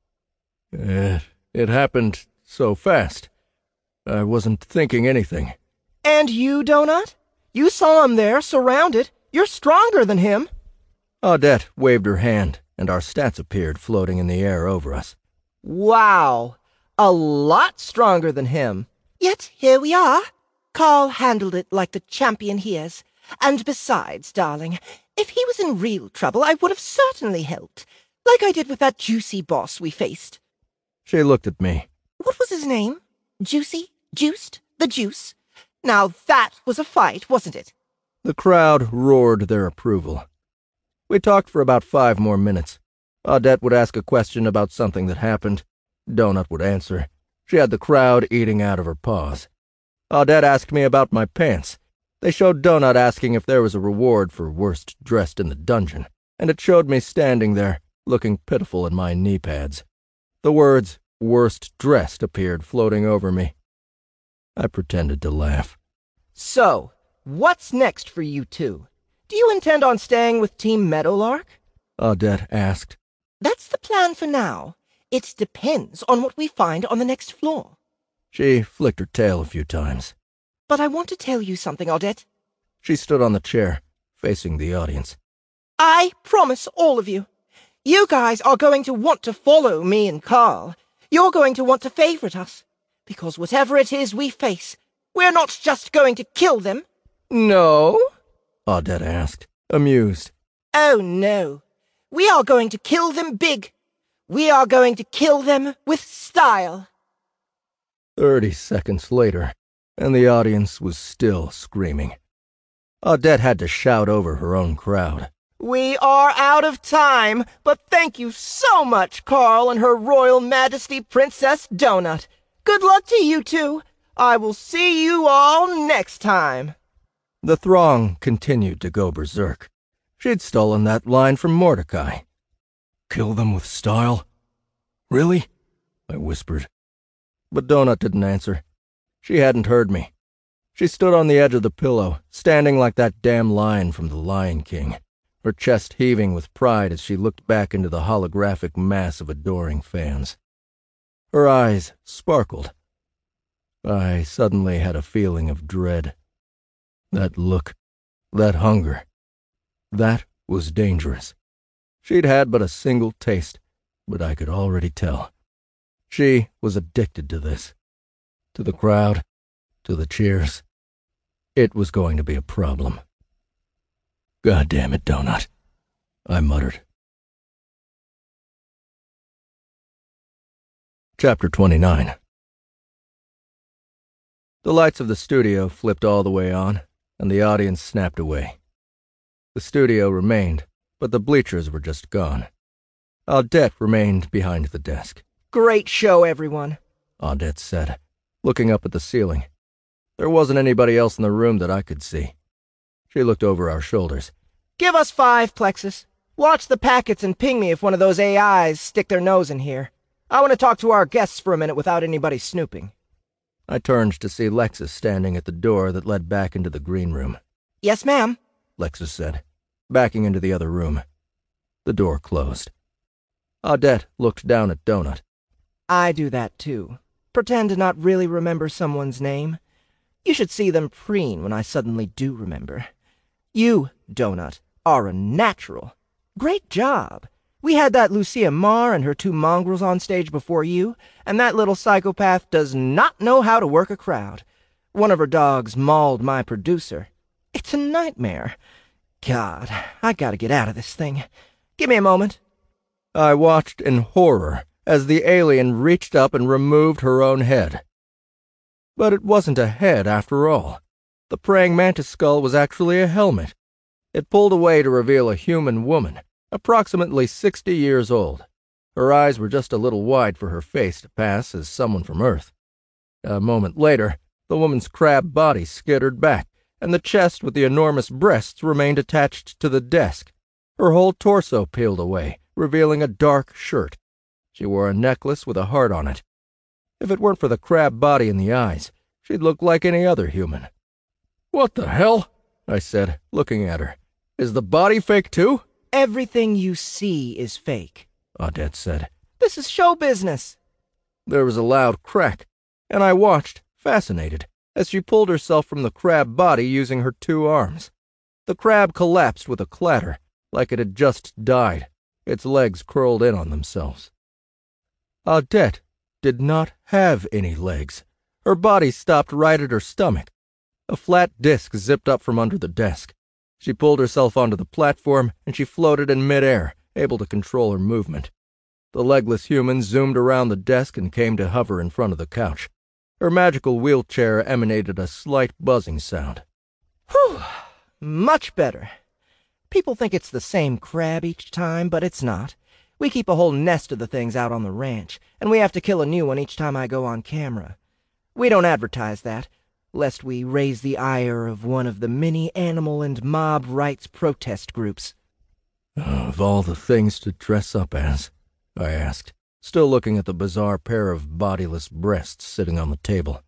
It happened so fast. I wasn't thinking anything. And you, Donut? You saw him there, surrounded. You're stronger than him. Odette waved her hand, and our stats appeared floating in the air over us. Wow. A lot stronger than him. Yet here we are. Carl handled it like the champion he is. And besides, darling, if he was in real trouble, I would have certainly helped. Like I did with that Juicy boss we faced. She looked at me. What was his name? Juicy? Juiced? The Juice? Now that was a fight, wasn't it? The crowd roared their approval. We talked for about 5 more minutes. Odette would ask a question about something that happened. Donut would answer. She had the crowd eating out of her paws. Odette asked me about my pants. They showed Donut asking if there was a reward for worst dressed in the dungeon, and it showed me standing there, looking pitiful in my knee pads. The words, worst dressed, appeared floating over me. I pretended to laugh. So, what's next for you two? Do you intend on staying with Team Meadowlark? Odette asked. That's the plan for now. It depends on what we find on the next floor. She flicked her tail a few times. But I want to tell you something, Odette. She stood on the chair, facing the audience. I promise all of you, you guys are going to want to follow me and Carl. You're going to want to favorite us. Because whatever it is we face, we're not just going to kill them. No? Odette asked, amused. Oh, no. We are going to kill them big. We are going to kill them with style. 30 seconds later, and the audience was still screaming. Odette had to shout over her own crowd. We are out of time, but thank you so much, Carl and Her Royal Majesty Princess Donut. Good luck to you two. I will see you all next time. The throng continued to go berserk. She'd stolen that line from Mordecai. Kill them with style? Really? I whispered. But Donut didn't answer. She hadn't heard me. She stood on the edge of the pillow, standing like that damn lion from The Lion King, her chest heaving with pride as she looked back into the holographic mass of adoring fans. Her eyes sparkled. I suddenly had a feeling of dread. That look, that hunger, that was dangerous. She'd had but a single taste, but I could already tell. She was addicted to this. To the crowd, to the cheers. It was going to be a problem. God damn it, Donut, I muttered. Chapter 29. The lights of the studio flipped all the way on, and the audience snapped away. The studio remained, but the bleachers were just gone. Odette remained behind the desk. Great show, everyone, Odette said, looking up at the ceiling. There wasn't anybody else in the room that I could see. She looked over our shoulders. Give us 5, Plexus. Watch the packets and ping me if one of those AIs stick their nose in here. I want to talk to our guests for a minute without anybody snooping. I turned to see Lexus standing at the door that led back into the green room. Yes, ma'am, Lexus said, backing into the other room. The door closed. Odette looked down at Donut. I do that too. Pretend to not really remember someone's name. You should see them preen when I suddenly do remember. You, Donut, are a natural. Great job. We had that Lucia Marr and her 2 mongrels on stage before you, and that little psychopath does not know how to work a crowd. One of her dogs mauled my producer. It's a nightmare. God, I gotta get out of this thing. Give me a moment. I watched in horror as the alien reached up and removed her own head. But it wasn't a head after all. The praying mantis skull was actually a helmet. It pulled away to reveal a human woman, approximately 60 years old. Her eyes were just a little wide for her face to pass as someone from Earth. A moment later, the woman's crab body skittered back, and the chest with the enormous breasts remained attached to the desk. Her whole torso peeled away, revealing a dark shirt. She wore a necklace with a heart on it. If it weren't for the crab body and the eyes, she'd look like any other human. "What the hell?" I said, looking at her. "Is the body fake too?" Everything you see is fake, Audette said. This is show business. There was a loud crack, and I watched, fascinated, as she pulled herself from the crab body using her 2 arms. The crab collapsed with a clatter, like it had just died, its legs curled in on themselves. Audette did not have any legs. Her body stopped right at her stomach. A flat disc zipped up from under the desk. She pulled herself onto the platform, and she floated in midair, able to control her movement. The legless human zoomed around the desk and came to hover in front of the couch. Her magical wheelchair emanated a slight buzzing sound. Whew, much better. People think it's the same crab each time, but it's not. We keep a whole nest of the things out on the ranch, and we have to kill a new one each time I go on camera. We don't advertise that, lest we raise the ire of one of the many animal and mob rights protest groups. Of all the things to dress up as, I asked, still looking at the bizarre pair of bodiless breasts sitting on the table.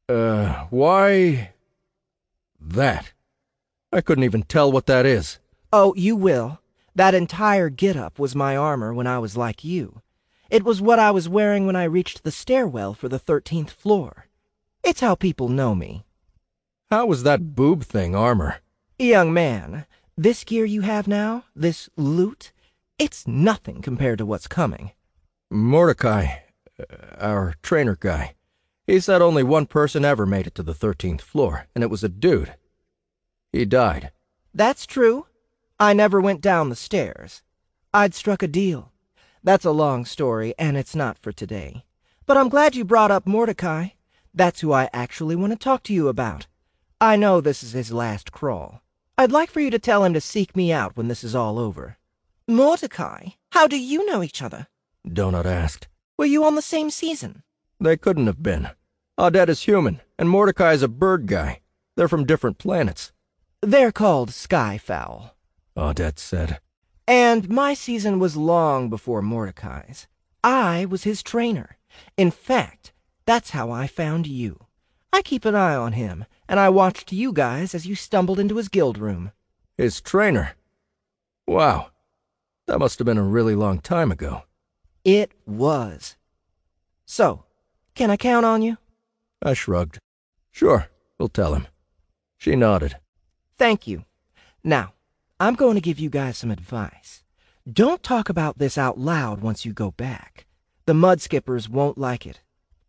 Why that? I couldn't even tell what that is. Oh, you will. That entire get-up was my armor when I was like you. It was what I was wearing when I reached the stairwell for the 13th floor. It's how people know me. How was that boob thing armor? Young man, this gear you have now, this loot, it's nothing compared to what's coming. Mordecai, our trainer guy, he said only one person ever made it to the 13th floor, and it was a dude. He died. That's true. I never went down the stairs. I'd struck a deal. That's a long story, and it's not for today. But I'm glad you brought up Mordecai. That's who I actually want to talk to you about. I know this is his last crawl. I'd like for you to tell him to seek me out when this is all over. Mordecai? How do you know each other? Donut asked. Were you on the same season? They couldn't have been. Audette is human, and Mordecai is a bird guy. They're from different planets. They're called skyfowl, Audette said. And my season was long before Mordecai's. I was his trainer. In fact, that's how I found you. I keep an eye on him, and I watched you guys as you stumbled into his guild room. His trainer? Wow. That must have been a really long time ago. It was. So, can I count on you? I shrugged. Sure, we'll tell him. She nodded. Thank you. Now, I'm going to give you guys some advice. Don't talk about this out loud once you go back. The mud skippers won't like it.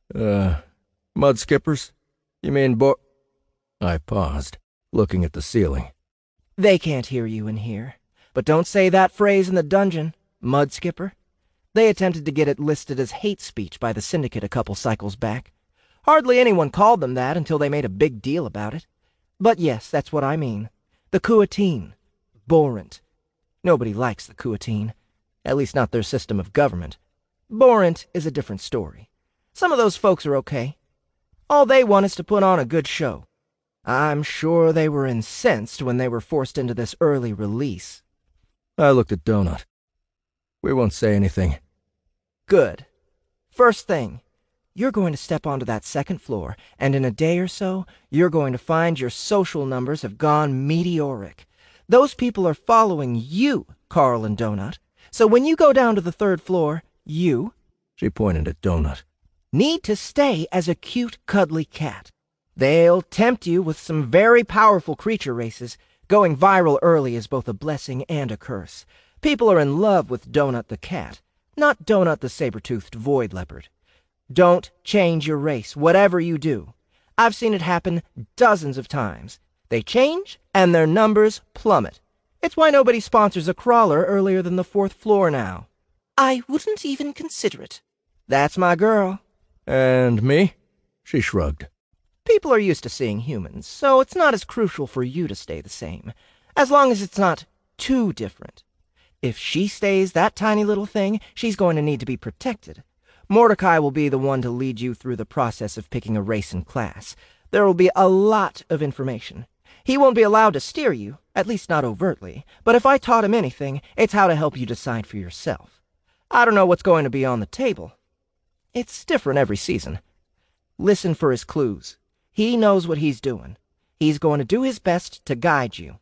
Mud skippers? You mean I paused, looking at the ceiling. They can't hear you in here. But don't say that phrase in the dungeon, mud skipper. They attempted to get it listed as hate speech by the Syndicate a couple cycles back. Hardly anyone called them that until they made a big deal about it. But yes, that's what I mean. The Kuatine. Borant. Nobody likes the Kuatine. At least not their system of government. Borant is a different story. Some of those folks are okay. All they want is to put on a good show. I'm sure they were incensed when they were forced into this early release. I looked at Donut. We won't say anything. Good. First thing, you're going to step onto that second floor, and in a day or so, you're going to find your social numbers have gone meteoric. Those people are following you, Carl and Donut. So when you go down to the 3rd floor, you, she pointed at Donut, need to stay as a cute, cuddly cat. They'll tempt you with some very powerful creature races. Going viral early is both a blessing and a curse. People are in love with Donut the cat, not Donut the saber-toothed void leopard. Don't change your race, whatever you do. I've seen it happen dozens of times. They change, and their numbers plummet. It's why nobody sponsors a crawler earlier than the 4th floor now. I wouldn't even consider it. That's my girl. And me? She shrugged. People are used to seeing humans, so it's not as crucial for you to stay the same, as long as it's not too different. If she stays that tiny little thing, she's going to need to be protected. Mordecai will be the one to lead you through the process of picking a race and class. There will be a lot of information. He won't be allowed to steer you, at least not overtly, but if I taught him anything, it's how to help you decide for yourself. I don't know what's going to be on the table. It's different every season. Listen for his clues. He knows what he's doing. He's going to do his best to guide you.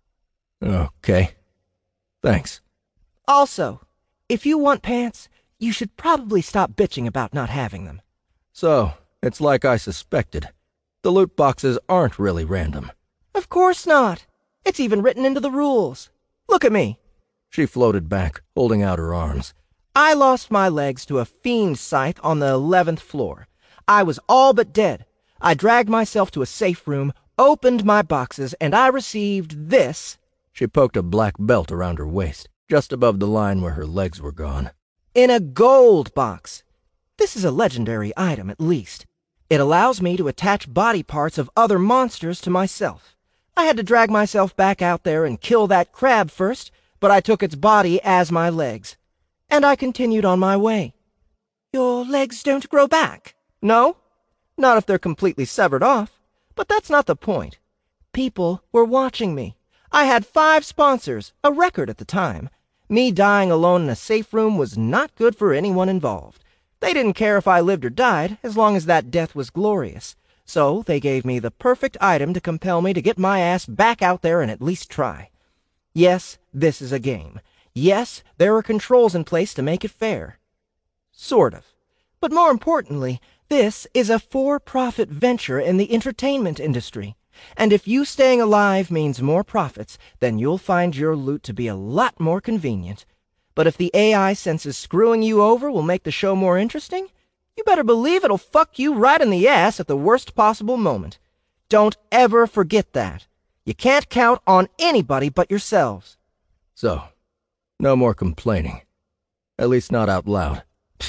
Okay. Thanks. Also, if you want pants, you should probably stop bitching about not having them. So, it's like I suspected. The loot boxes aren't really random. Of course not. It's even written into the rules. Look at me. She floated back, holding out her arms. I lost my legs to a fiend scythe on the 11th floor. I was all but dead. I dragged myself to a safe room, opened my boxes, and I received this. She poked a black belt around her waist, just above the line where her legs were gone. In a gold box. This is a legendary item, at least. It allows me to attach body parts of other monsters to myself. I had to drag myself back out there and kill that crab first, but I took its body as my legs. And I continued on my way. Your legs don't grow back? No, not if they're completely severed off. But that's not the point. People were watching me. I had 5 sponsors, a record at the time. Me dying alone in a safe room was not good for anyone involved. They didn't care if I lived or died, as long as that death was glorious. So they gave me the perfect item to compel me to get my ass back out there and at least try. Yes, this is a game. Yes, there are controls in place to make it fair. Sort of. But more importantly, this is a for-profit venture in the entertainment industry. And if you staying alive means more profits, then you'll find your loot to be a lot more convenient. But if the AI senses screwing you over will make the show more interesting, you better believe it'll fuck you right in the ass at the worst possible moment. Don't ever forget that. You can't count on anybody but yourselves. So, no more complaining. At least not out loud.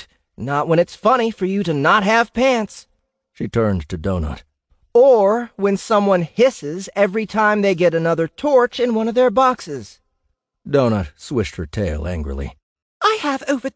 Not when it's funny for you to not have pants. She turned to Donut. Or when someone hisses every time they get another torch in one of their boxes. Donut swished her tail angrily. I have over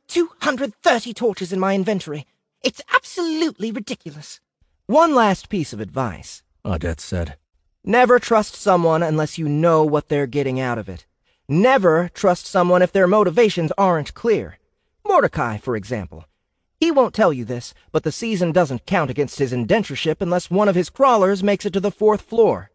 230 torches in my inventory. It's absolutely ridiculous. One last piece of advice, Audette said. Never trust someone unless you know what they're getting out of it. Never trust someone if their motivations aren't clear. Mordecai, for example. He won't tell you this, but the season doesn't count against his indentureship unless one of his crawlers makes it to the 4th floor.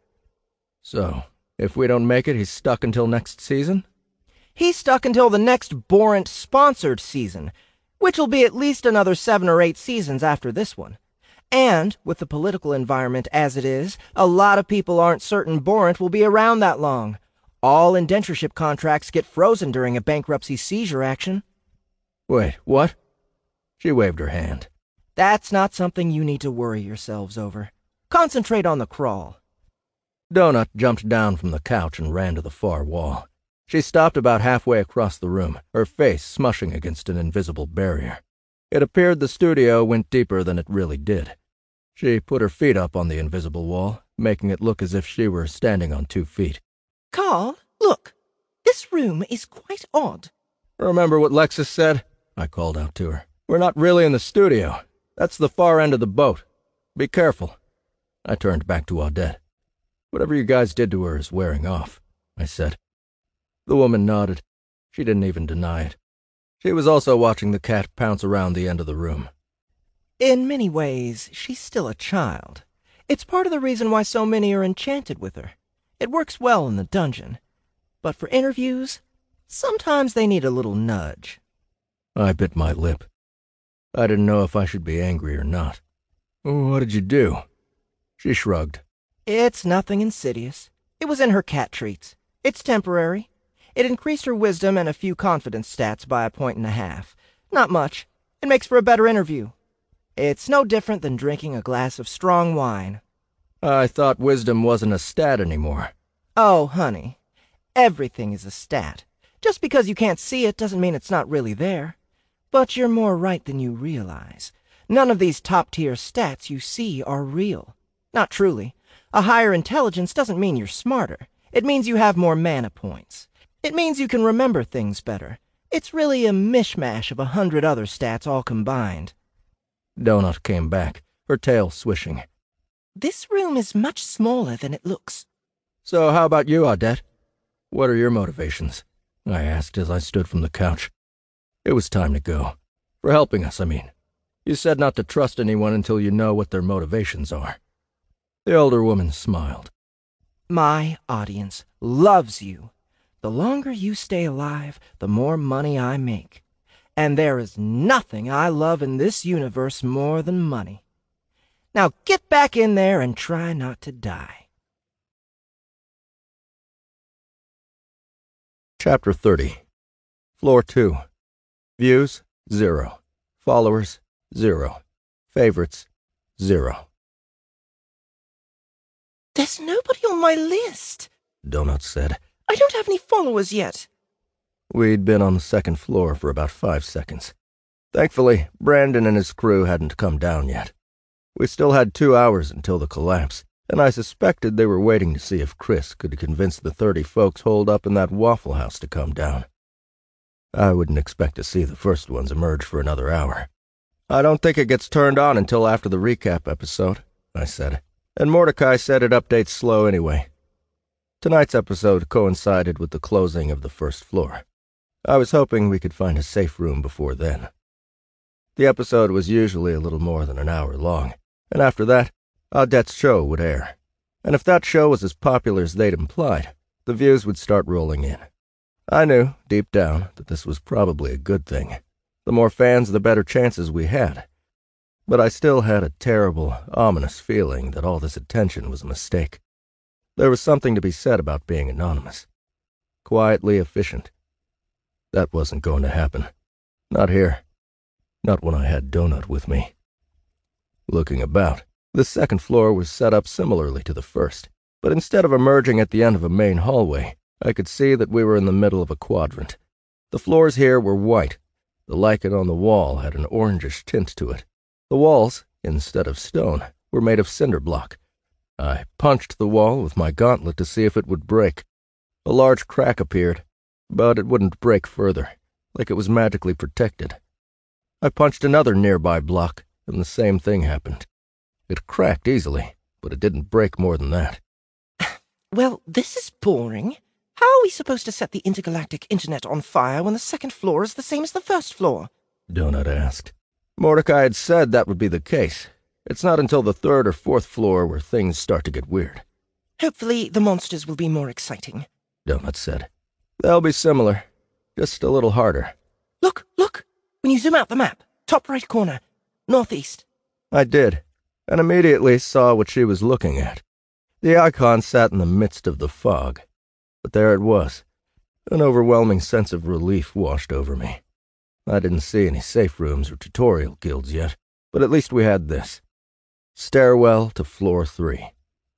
So, if we don't make it, he's stuck until next season? He's stuck until the next Borant-sponsored season, which will be at least another 7 or 8 seasons after this one. And, with the political environment as it is, a lot of people aren't certain Borant will be around that long. All indentureship contracts get frozen during a bankruptcy seizure action. Wait, what? She waved her hand. That's not something you need to worry yourselves over. Concentrate on the crawl. Donut jumped down from the couch and ran to the far wall. She stopped about halfway across the room, her face smushing against an invisible barrier. It appeared the studio went deeper than it really did. She put her feet up on the invisible wall, making it look as if she were standing on 2 feet. Carl, look. This room is quite odd. Remember what Lexus said? I called out to her. We're not really in the studio. That's the far end of the boat. Be careful. I turned back to Audette. Whatever you guys did to her is wearing off, I said. The woman nodded. She didn't even deny it. She was also watching the cat pounce around the end of the room. In many ways, she's still a child. It's part of the reason why so many are enchanted with her. It works well in the dungeon. But for interviews, sometimes they need a little nudge. I bit my lip. I didn't know if I should be angry or not. What did you do? She shrugged. It's nothing insidious. It was in her cat treats. It's temporary. It increased her wisdom and a few confidence stats by 1.5 points. Not much. It makes for a better interview. It's no different than drinking a glass of strong wine. I thought wisdom wasn't a stat anymore. Oh, honey. Everything is a stat. Just because you can't see it doesn't mean it's not really there. But you're more right than you realize. None of these top-tier stats you see are real. Not truly. A higher intelligence doesn't mean you're smarter. It means you have more mana points. It means you can remember things better. It's really a mishmash of 100 other stats all combined. Donut came back, her tail swishing. This room is much smaller than it looks. So how about you, Audette? What are your motivations? I asked as I stood from the couch. It was time to go. For helping us, I mean. You said not to trust anyone until you know what their motivations are. The older woman smiled. My audience loves you. The longer you stay alive, the more money I make. And there is nothing I love in this universe more than money. Now get back in there and try not to die. Chapter 30. Floor 2. Views, 0. Followers, 0. Favorites, 0. There's nobody on my list, Donut said. I don't have any followers yet. We'd been on the second floor for about 5 seconds. Thankfully, Brandon and his crew hadn't come down yet. We still had 2 hours until the collapse, and I suspected they were waiting to see if Chris could convince the 30 folks holed up in that Waffle House to come down. I wouldn't expect to see the first ones emerge for another hour. I don't think it gets turned on until after the recap episode, I said, and Mordecai said it updates slow anyway. Tonight's episode coincided with the closing of the first floor. I was hoping we could find a safe room before then. The episode was usually a little more than an hour long, and after that, Audette's show would air. And if that show was as popular as they'd implied, the views would start rolling in. I knew, deep down, that this was probably a good thing. The more fans, the better chances we had. But I still had a terrible, ominous feeling that all this attention was a mistake. There was something to be said about being anonymous. Quietly efficient. That wasn't going to happen. Not here. Not when I had Donut with me. Looking about, the second floor was set up similarly to the first, but instead of emerging at the end of a main hallway, I could see that we were in the middle of a quadrant. The floors here were white. The lichen on the wall had an orangish tint to it. The walls, instead of stone, were made of cinder block. I punched the wall with my gauntlet to see if it would break. A large crack appeared, but it wouldn't break further, like it was magically protected. I punched another nearby block, and the same thing happened. It cracked easily, but it didn't break more than that. Well, this is boring. How are we supposed to set the intergalactic internet on fire when the second floor is the same as the first floor? Donut asked. Mordecai had said that would be the case. It's not until the third or fourth floor where things start to get weird. Hopefully the monsters will be more exciting, Donut said. They'll be similar, just a little harder. Look! When you zoom out the map, top right corner, northeast. I did, and immediately saw what she was looking at. The icon sat in the midst of the fog, but there it was. An overwhelming sense of relief washed over me. I didn't see any safe rooms or tutorial guilds yet, but at least we had this. Stairwell to floor 3.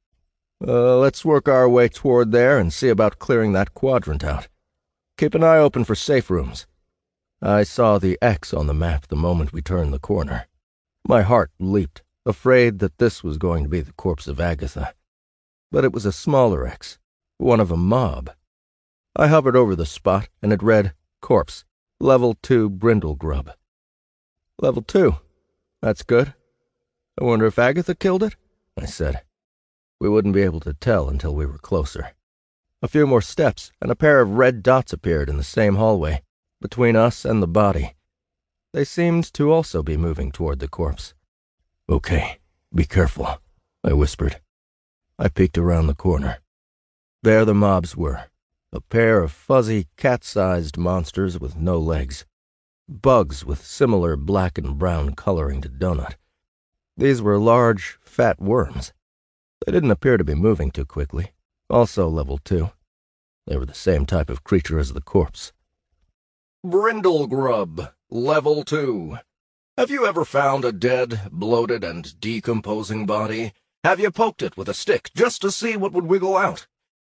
Let's work our way toward there and see about clearing that quadrant out. Keep an eye open for safe rooms. I saw the X on the map the moment we turned the corner. My heart leaped, afraid that this was going to be the corpse of Agatha. But it was a smaller X, one of a mob. I hovered over the spot, and it read, Corpse, Level 2 Brindle Grub. Level 2. That's good. I wonder if Agatha killed it? I said. We wouldn't be able to tell until we were closer. A few more steps, and a pair of red dots appeared in the same hallway, between us and the body. They seemed to also be moving toward the corpse. Okay, be careful, I whispered. I peeked around the corner. There the mobs were, a pair of fuzzy, cat-sized monsters with no legs. Bugs with similar black and brown coloring to Donut. These were large, fat worms. They didn't appear to be moving too quickly. Also level 2. They were the same type of creature as the corpse. Brindle Grub, Level 2. Have you ever found a dead, bloated, and decomposing body? Have you poked it with a stick just to see what would wiggle out?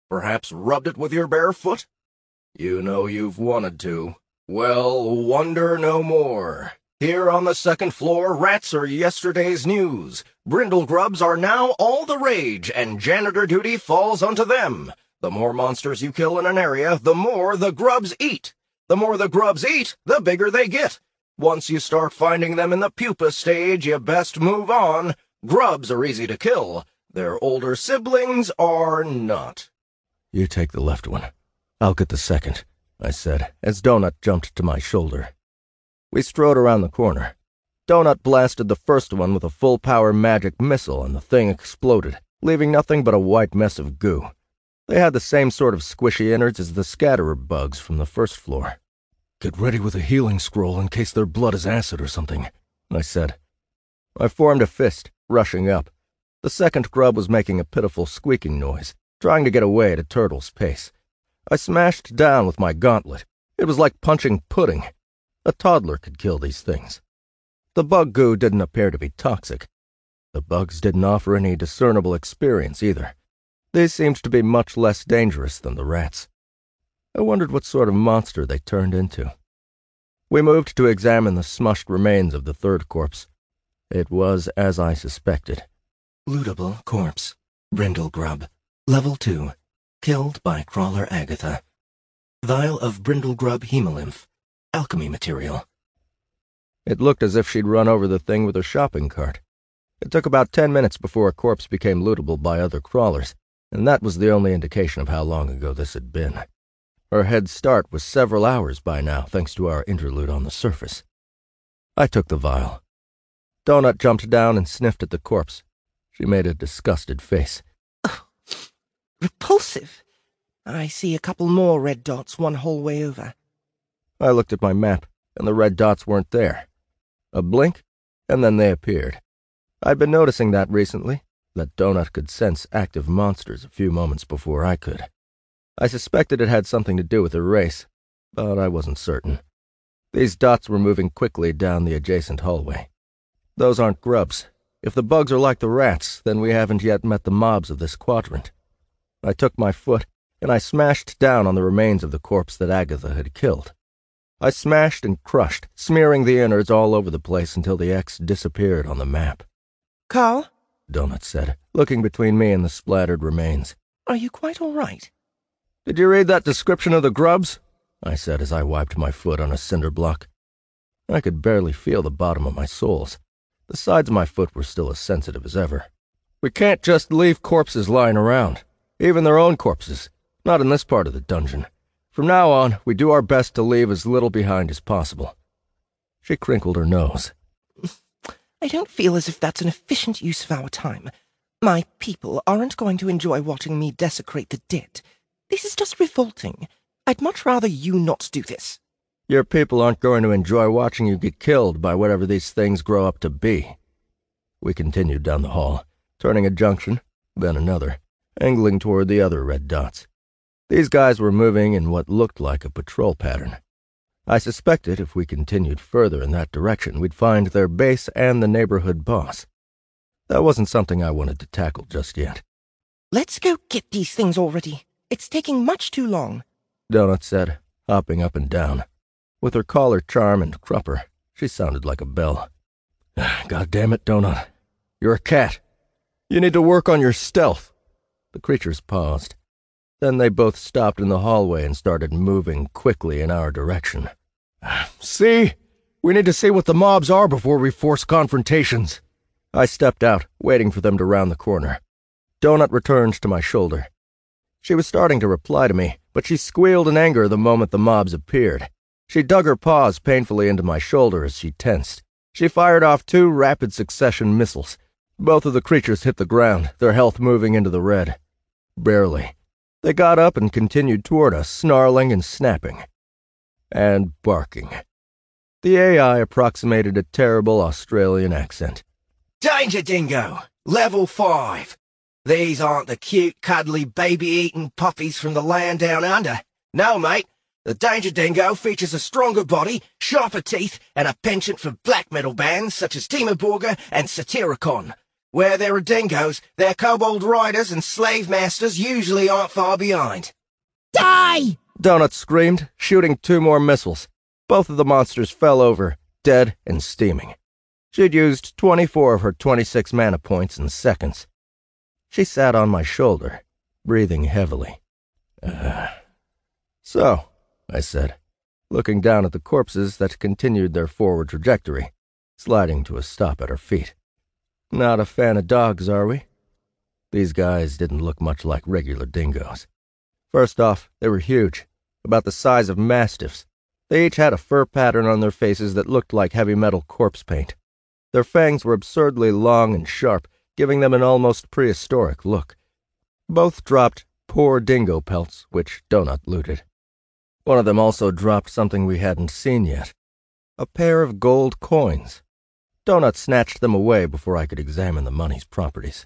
Perhaps rubbed it with your bare foot? You know you've wanted to. Well, wonder no more. Here on the second floor, rats are yesterday's news. Brindle grubs are now all the rage, and janitor duty falls unto them. The more monsters you kill in an area, the more the grubs eat. The more the grubs eat, the bigger they get. Once you start finding them in the pupa stage, you best move on. Grubs are easy to kill. Their older siblings are not. You take the left one. I'll get the second, I said, as Donut jumped to my shoulder. We strode around the corner. Donut blasted the first one with a full-power magic missile, and the thing exploded, leaving nothing but a white mess of goo. They had the same sort of squishy innards as the scatterer bugs from the first floor. Get ready with a healing scroll in case their blood is acid or something, I said. I formed a fist, rushing up. The second grub was making a pitiful squeaking noise, trying to get away at a turtle's pace. I smashed down with my gauntlet. It was like punching pudding. A toddler could kill these things. The bug goo didn't appear to be toxic. The bugs didn't offer any discernible experience either. They seemed to be much less dangerous than the rats. I wondered what sort of monster they turned into. We moved to examine the smushed remains of the third corpse. It was as I suspected. Lootable corpse. Brindle grub. Level 2. Killed by Crawler Agatha. Vial of brindle grub hemolymph. Alchemy material. It looked as if she'd run over the thing with her shopping cart. It took about 10 minutes before a corpse became lootable by other crawlers, and that was the only indication of how long ago this had been. Her head start was several hours by now, thanks to our interlude on the surface. I took the vial. Donut jumped down and sniffed at the corpse. She made a disgusted face. Oh, repulsive. I see a couple more red dots one whole way over. I looked at my map, and the red dots weren't there. A blink, and then they appeared. I'd been noticing that recently, that Donut could sense active monsters a few moments before I could. I suspected it had something to do with her race, but I wasn't certain. These dots were moving quickly down the adjacent hallway. Those aren't grubs. If the bugs are like the rats, then we haven't yet met the mobs of this quadrant. I took my foot, and I smashed down on the remains of the corpse that Agatha had killed. I smashed and crushed, smearing the innards all over the place until the X disappeared on the map. Carl? Donut said, looking between me and the splattered remains. Are you quite all right? Did you read that description of the grubs? I said as I wiped my foot on a cinder block. I could barely feel the bottom of my soles. The sides of my foot were still as sensitive as ever. We can't just leave corpses lying around, even their own corpses, not in this part of the dungeon. From now on, we do our best to leave as little behind as possible. She crinkled her nose. I don't feel as if that's an efficient use of our time. My people aren't going to enjoy watching me desecrate the dead. This is just revolting. I'd much rather you not do this. Your people aren't going to enjoy watching you get killed by whatever these things grow up to be. We continued down the hall, turning a junction, then another, angling toward the other red dots. These guys were moving in what looked like a patrol pattern. I suspected if we continued further in that direction, we'd find their base and the neighborhood boss. That wasn't something I wanted to tackle just yet. Let's go get these things already. It's taking much too long, Donut said, hopping up and down. With her collar charm and crupper, she sounded like a bell. God damn it, Donut. You're a cat. You need to work on your stealth. The creatures paused. Then they both stopped in the hallway and started moving quickly in our direction. See? We need to see what the mobs are before we force confrontations. I stepped out, waiting for them to round the corner. Donut returned to my shoulder. She was starting to reply to me, but she squealed in anger the moment the mobs appeared. She dug her paws painfully into my shoulder as she tensed. She fired off 2 rapid-succession missiles. Both of the creatures hit the ground, their health moving into the red. Barely. They got up and continued toward us, snarling and snapping. And barking. The AI approximated a terrible Australian accent. Danger Dingo, level 5. These aren't the cute, cuddly, baby-eating puppies from the land down under. No, mate. The Danger Dingo features a stronger body, sharper teeth, and a penchant for black metal bands such as Dimmu Borgir and Satyricon. Where there are dingoes, their kobold riders and slave masters usually aren't far behind. Die! Donut screamed, shooting 2 more missiles. Both of the monsters fell over, dead and steaming. She'd used 24 of her 26 mana points in seconds. She sat on my shoulder, breathing heavily. So, I said, looking down at the corpses that continued their forward trajectory, sliding to a stop at her feet. Not a fan of dogs, are we? These guys didn't look much like regular dingoes. First off, they were huge, about the size of mastiffs. They each had a fur pattern on their faces that looked like heavy metal corpse paint. Their fangs were absurdly long and sharp, giving them an almost prehistoric look. Both dropped poor dingo pelts, which Donut looted. One of them also dropped something we hadn't seen yet. A pair of gold coins. Donut snatched them away before I could examine the money's properties.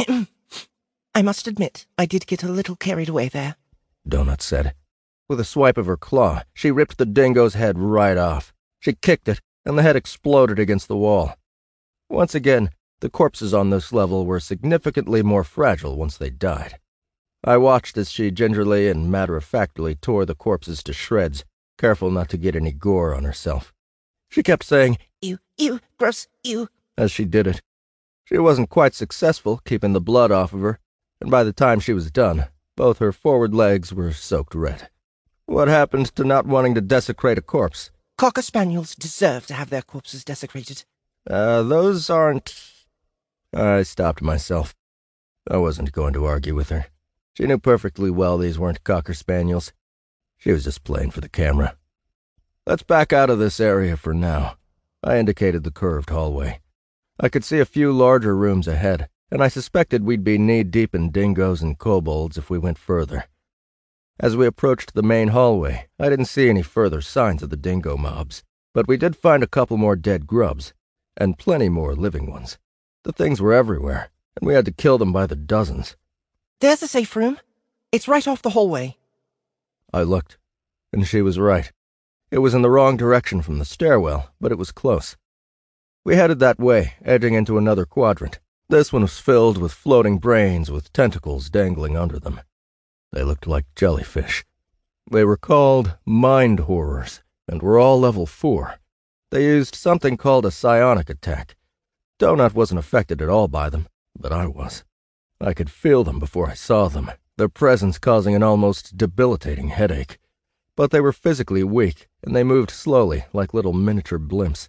I must admit, I did get a little carried away there, Donut said. With a swipe of her claw, she ripped the dingo's head right off. She kicked it, and the head exploded against the wall. Once again, the corpses on this level were significantly more fragile once they died. I watched as she gingerly and matter-of-factly tore the corpses to shreds, careful not to get any gore on herself. She kept saying, Ew, gross, ew, as she did it. She wasn't quite successful keeping the blood off of her, and by the time she was done, both her forward legs were soaked red. What happened to not wanting to desecrate a corpse? Cocker spaniels deserve to have their corpses desecrated. Those aren't... I stopped myself. I wasn't going to argue with her. She knew perfectly well these weren't cocker spaniels. She was just playing for the camera. Let's back out of this area for now. I indicated the curved hallway. I could see a few larger rooms ahead, and I suspected we'd be knee-deep in dingoes and kobolds if we went further. As we approached the main hallway, I didn't see any further signs of the dingo mobs, but we did find a couple more dead grubs, and plenty more living ones. The things were everywhere, and we had to kill them by the dozens. There's the safe room. It's right off the hallway. I looked, and she was right. It was in the wrong direction from the stairwell, but it was close. We headed that way, edging into another quadrant. This one was filled with floating brains with tentacles dangling under them. They looked like jellyfish. They were called mind horrors, and were all level 4. They used something called a psionic attack. Donut wasn't affected at all by them, but I was. I could feel them before I saw them, their presence causing an almost debilitating headache. But they were physically weak, and they moved slowly, like little miniature blimps.